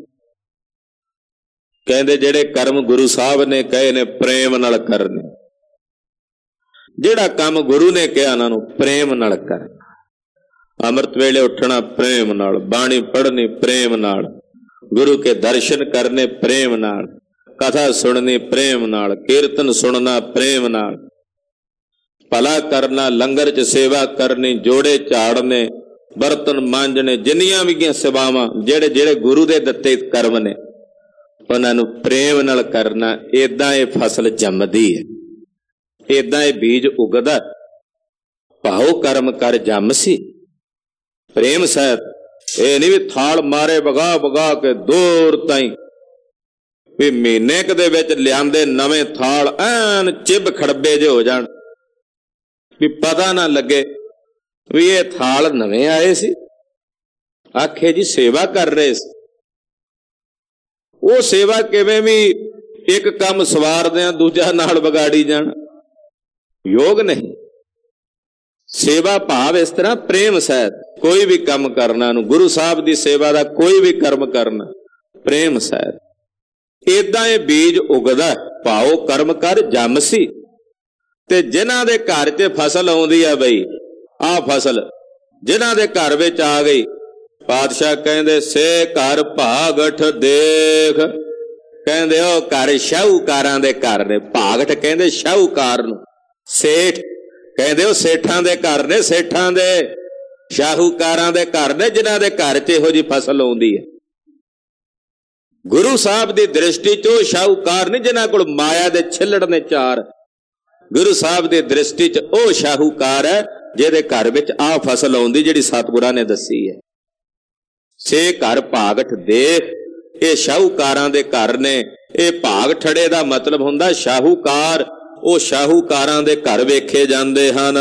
ਕਹਿੰਦੇ ਜਿਹੜੇ ਕਰਮ ਗੁਰੂ ਸਾਹਿਬ ਨੇ ਕਹੇ ਨੇ ਪ੍ਰੇਮ ਨਾਲ ਕਰਨੇ, ਜਿਹੜਾ ਕੰਮ ਗੁਰੂ ਨੇ ਕਿਹਾ ਉਹਨਾਂ ਨੂੰ ਪ੍ਰੇਮ ਨਾਲ ਕਰਨਾ। ਅੰਮ੍ਰਿਤ ਵੇਲੇ ਉੱਠਣਾ ਪ੍ਰੇਮ ਨਾਲ, ਬਾਣੀ ਪੜ੍ਹਨੀ ਪ੍ਰੇਮ ਨਾਲ, ਗੁਰੂ ਕੇ ਦਰਸ਼ਨ ਕਰਨੇ ਪ੍ਰੇਮ ਨਾਲ, ਕਥਾ ਸੁਣਨੀ ਪ੍ਰੇਮ ਨਾਲ, ਕੀਰਤਨ ਸੁਣਨਾ ਪ੍ਰੇਮ ਨਾਲ, ਭਲਾ ਕਰਨਾ, ਲੰਗਰ 'ਚ ਸੇਵਾ ਕਰਨੀ, ਜੋੜੇ ਝਾੜਨੇ, ਬਰਤਨ ਮਾਂਜਣੇ, ਜਿੰਨੀਆਂ ਵੀ ਸੇਵਾਵਾਂ ਜਿਹੜੇ ਜਿਹੜੇ ਗੁਰੂ ਦੇ ਦਿੱਤੇ ਕਰਮ ਨੇ ਉਹਨਾਂ ਨੂੰ ਪ੍ਰੇਮ ਨਾਲ ਕਰਨਾ। ਏਦਾਂ ਇਹ ਫਸਲ ਜੰਮਦੀ ਹੈ, ਏਦਾਂ ਇਹ ਬੀਜ ਉਗਦਾ। ਭਾਉ ਕਰਮ ਕਰ ਜੰਮਸੀ, ਪ੍ਰੇਮ ਸਹਿਤ। ਇਹ ਨਹੀਂ ਵੀ ਥਾਲ ਮਾਰੇ ਵਗਾ ਵਗਾ ਕੇ ਦੂਰ ਤਾਈਂ, ਵੀ ਮਹੀਨੇ ਕੁ ਦੇ ਵਿੱਚ ਲਿਆਂਦੇ ਨਵੇਂ ਥਾਲ ਐਨ ਚਿੱਬ ਖੜਬੇ ਜੇ ਹੋ ਜਾਣ, ਵੀ ਪਤਾ ਨਾ ਲੱਗੇ ਵੀ ਇਹ ਥਾਲ ਨਵੇਂ ਆਏ ਸੀ। ਆਖੇ ਜੀ ਸੇਵਾ ਕਰ ਰਹੇ ਸੀ। ਉਹ ਸੇਵਾ ਕਿਵੇਂ ਵੀ ਇੱਕ ਕੰਮ ਸਵਾਰਦਿਆਂ ਦੂਜਾ ਨਾਲ ਵਿਗਾੜੀ ਜਾਣ, ਯੋਗ ਨਹੀਂ। ਸੇਵਾ ਭਾਵ ਇਸ ਤਰ੍ਹਾਂ ਪ੍ਰੇਮ ਸਹਿਤ ਕੋਈ ਵੀ ਕੰਮ ਕਰਨਾ, ਨੂੰ ਗੁਰੂ ਸਾਹਿਬ ਦੀ ਸੇਵਾ ਦਾ ਕੋਈ ਵੀ ਕਰਮ ਕਰਨਾ ਪ੍ਰੇਮ ਸਹਿਤ। ਏਦਾਂ ਇਹ ਬੀਜ ਉਗਦਾ। ਭਾਉ ਕਰਮ ਕਰ ਜੰਮਸੀ। ਤੇ ਜਿਨ੍ਹਾਂ ਦੇ ਘਰ 'ਚ ਫਸਲ ਆਉਂਦੀ ਆ ਬਈ, ਆਹ ਫਸਲ ਜਿਨ੍ਹਾਂ ਦੇ ਘਰ ਵਿੱਚ ਆ ਗਈ, ਪਾਤਸ਼ਾਹ ਕਹਿੰਦੇ ਸੇ ਘਰ ਭਾਗਠ ਦੇਖ। ਕਹਿੰਦੇ ਉਹ ਘਰ ਸ਼ਾਹੂਕਾਰਾਂ ਦੇ ਘਰ ਨੇ। ਭਾਗਠ ਕਹਿੰਦੇ ਸ਼ਾਹੂਕਾਰ ਨੂੰ, ਸੇਠ ਕਹਿੰਦੇ ਉਹ ਸੇਠਾਂ ਦੇ ਘਰ ਨੇ, ਸੇਠਾਂ ਦੇ, ਸ਼ਾਹੂਕਾਰਾਂ ਦੇ ਘਰ ਨੇ, ਜਿਨ੍ਹਾਂ ਦੇ ਘਰ 'ਚ ਇਹੋ ਜਿਹੀ ਫਸਲ ਆਉਂਦੀ ਹੈ। ਗੁਰੂ ਸਾਹਿਬ ਦੀ ਦ੍ਰਿਸ਼ਟੀ 'ਚ ਉਹ ਸ਼ਾਹੂਕਾਰ ਨਹੀਂ ਜਿਨ੍ਹਾਂ ਕੋਲ ਮਾਇਆ ਦੇ ਛਿੱਲੜ ਨੇ ਚਾਰ। ਗੁਰੂ ਸਾਹਿਬ ਦੀ ਦ੍ਰਿਸ਼ਟੀ 'ਚ ਉਹ ਸ਼ਾਹੂਕਾਰ ਹੈ ਜਿਹਦੇ ਘਰ ਵਿੱਚ ਆਹ ਫਸਲ ਆਉਂਦੀ ਜਿਹੜੀ ਸਤਿਗੁਰਾਂ ਨੇ ਦੱਸੀ ਹੈ। ਸੇ ਘਰ ਭਾਗਠ ਦੇਖ। ਇਹ ਸ਼ਾਹੂਕਾਰਾਂ ਦੇ ਘਰ ਨੇ। ਇਹ ਭਾਗ ਠੜੇ ਦਾ ਮਤਲਬ ਹੁੰਦਾ ਸ਼ਾਹੂਕਾਰ। ਉਹ ਸ਼ਾਹੂਕਾਰਾਂ ਦੇ ਘਰ ਵੇਖੇ ਜਾਂਦੇ ਹਨ।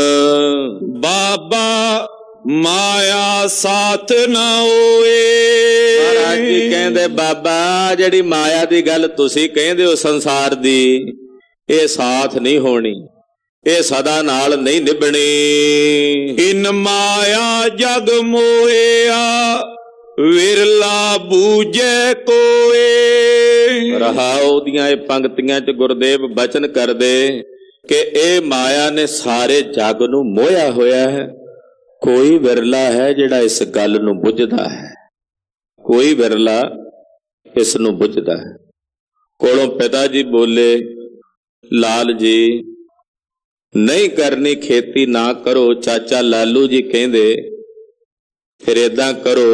ਬਾਬਾ ਮਾਇਆ ਸਾਥ ਨਾ ਹੋਏ। ਮਹਾਰਾਜ ਜੀ ਕਹਿੰਦੇ ਬਾਬਾ ਜਿਹੜੀ ਮਾਇਆ ਦੀ ਗੱਲ ਤੁਸੀਂ ਕਹਿੰਦੇ ਹੋ ਸੰਸਾਰ ਦੀ, ਇਹ ਸਾਥ ਨਹੀਂ ਹੋਣੀ, ਇਹ ਸਦਾ ਨਾਲ ਨਹੀਂ ਨਿਭਣੀ। ਇਨ ਮਾਇਆ ਜਗ ਮੋਹਿਆ ਵਿਰਲਾ ਬੂਝੇ ਕੋਏ। ਰਹਾਉ ਦੀਆਂ ਇਹ ਪੰਕਤੀਆਂ 'ਚ ਗੁਰਦੇਵ ਬਚਨ ਕਰਦੇ ਕਿ ਇਹ ਮਾਇਆ ਨੇ ਸਾਰੇ ਜਗ ਨੂੰ ਮੋਹਿਆ ਹੋਇਆ ਹੈ। ਕੋਈ ਵਿਰਲਾ ਹੈ ਜਿਹੜਾ ਇਸ ਗੱਲ ਨੂੰ ਬੁੱਝਦਾ ਹੈ, ਕੋਈ ਵਿਰਲਾ ਇਸ ਨੂੰ ਬੁੱਝਦਾ ਹੈ। ਕੋਲੋਂ ਪਿਤਾ ਜੀ ਬੋਲੇ, ਲਾਲ ਜੀ ਨਹੀਂ ਕਰਨੀ ਖੇਤੀ ਨਾ ਕਰੋ। ਚਾਚਾ ਲਾਲੂ ਜੀ ਕਹਿੰਦੇ ਫਿਰ ਏਦਾਂ ਕਰੋ ਵੀ ਇੱਥੇ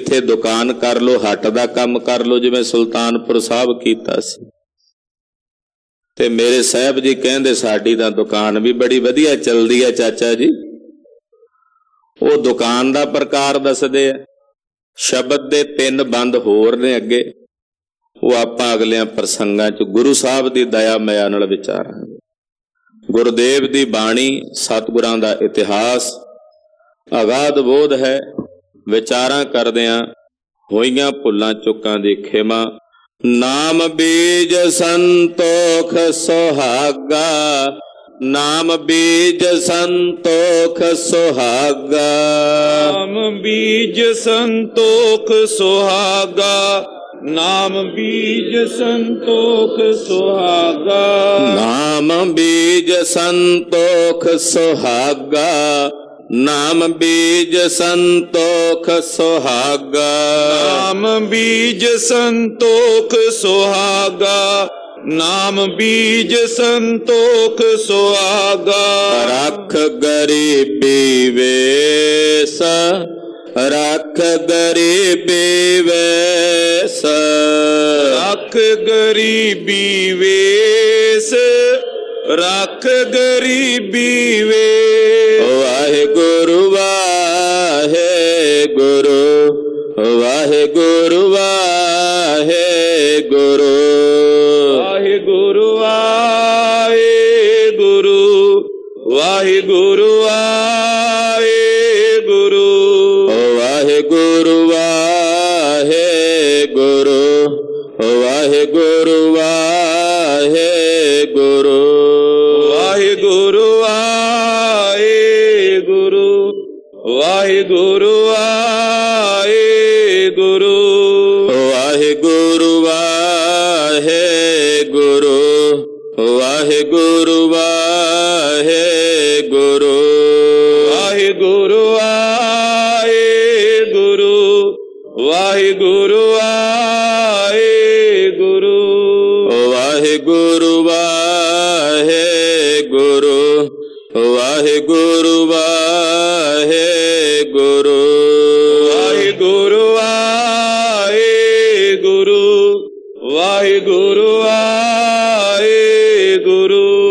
ਇੱਥੇ ਦੁਕਾਨ ਕਰ ਲਓ, ਹੱਟ ਦਾ ਕੰਮ ਕਰ ਲਓ, ਜਿਵੇਂ ਸੁਲਤਾਨਪੁਰ ਸਾਹਿਬ ਕੀਤਾ ਸੀ। ਤੇ ਮੇਰੇ ਸਾਹਿਬ ਜੀ ਕਹਿੰਦੇ ਸਾਡੀ ਤਾਂ ਦੁਕਾਨ ਵੀ ਬੜੀ ਵਧੀਆ ਚੱਲਦੀ ਹੈ ਚਾਚਾ ਜੀ। ਉਹ ਦੁਕਾਨ ਦਾ ਪ੍ਰਕਾਰ ਦੱਸਦੇ ਆ। ਸ਼ਬਦ ਦੇ 3 ਬੰਦ ਹੋਰ ਨੇ ਅੱਗੇ, ਉਹ ਆਪਾਂ ਅਗਲਿਆਂ ਪ੍ਰਸੰਗਾਂ 'ਚ ਗੁਰੂ ਸਾਹਿਬ ਦੀ ਦਇਆ ਮਾਇਆ ਨਾਲ ਵਿਚਾਰਾਂਗੇ। ਗੁਰਦੇਵ ਦੀ ਬਾਣੀ, ਸਤਿਗੁਰਾਂ ਦਾ ਇਤਿਹਾਸ ਅਗਾਧ ਬੋਧ ਹੈ। ਵਿਚਾਰਾਂ ਕਰਦਿਆਂ ਹੋਈਆਂ ਭੁੱਲਾਂ ਚੁੱਕਾਂ ਦੀ ਖਿਮਾ। ਨਾਮ ਬੀਜ ਸੰਤੋਖ ਸੁਹਾਗਾ, ਨਾਮ ਬੀਜ ਸੰਤੋਖ ਸੁਹਾਗਾ, ਨਾਮ ਬੀਜ ਸੰਤੋਖ ਸੁਹਾਗਾ, ਨਾਮ ਬੀਜ ਸੰਤੋਖ ਸੁਹਾਗਾ, ਨਾਮ ਬੀਜ ਸੰਤੋਖ ਸੁਹਾਗਾ, ਨਾਮ ਬੀਜ ਸੰਤੋਖ ਸੁਹਾਗਾ, ਨਾਮ ਬੀਜ ਸੰਤੋਖ ਸੁਹਾਗਾ, ਨਾਮ ਬੀਜ ਸੰਤੋਖ ਸੁਹਾਗਾ। ਰੱਖ ਗਰੀਬੀ ਵੇਸ, ਰੱਖ ਗਰੀਬੀ ਵੇਸ, ਰੱਖ ਗਰੀਬੀ ਵੇਸ, ਰੱਖ ਗਰੀਬੀ ਵੇਸ। ਵਾਹਿਗੁਰੂ ਵਾਹਿਗੁਰੂ, ਵਾਹਿਗੁਰੂ ਵਾਹਿਗੁਰੂ, ਵਾਹਿਗੁਰੂ ਵਾਹਿਗੁਰੂ, ਵਾਹਿਗੁਰੂ ਵਾਹਿਗੁਰੂ, ਵਾਹਿਗੁਰੂ ਵਾਹਿਗੁਰੂ, ਵਾਹਿਗੁਰੂ ਵਾਹਿਗੁਰੂ, ਵਾਹਿਗੁਰੂ ਵਾਹਿਗੁਰੂ, ਵਾਹਿਗੁਰੂ ਵਾਹਿਗੁਰੂ, ਵਾਹਿਗੁਰੂ ਵਾਹਿਗੁਰੂ, ਵਾਹਿਗੁਰੂ ਵਾਹਿਗੁਰੂ, ਵਾਹਿਗੁਰੂ ਵਾਹਿਗੁਰੂ, ਵਾਹਿਗੁਰੂ ਵਾਹਿਗੁਰੂ, ਵਾਹਿਗੁਰੂ ਵਾਹਿਗੁਰੂ, ਵਾਹਿਗੁਰੂ ਵਾਹਿਗੁਰੂ, ਵਾਹਿਗੁਰੂ ਵਾਹਿਗੁਰੂ, ਵਾਹਿਗੁਰੂ ਵਾਹਿਗੁਰੂ।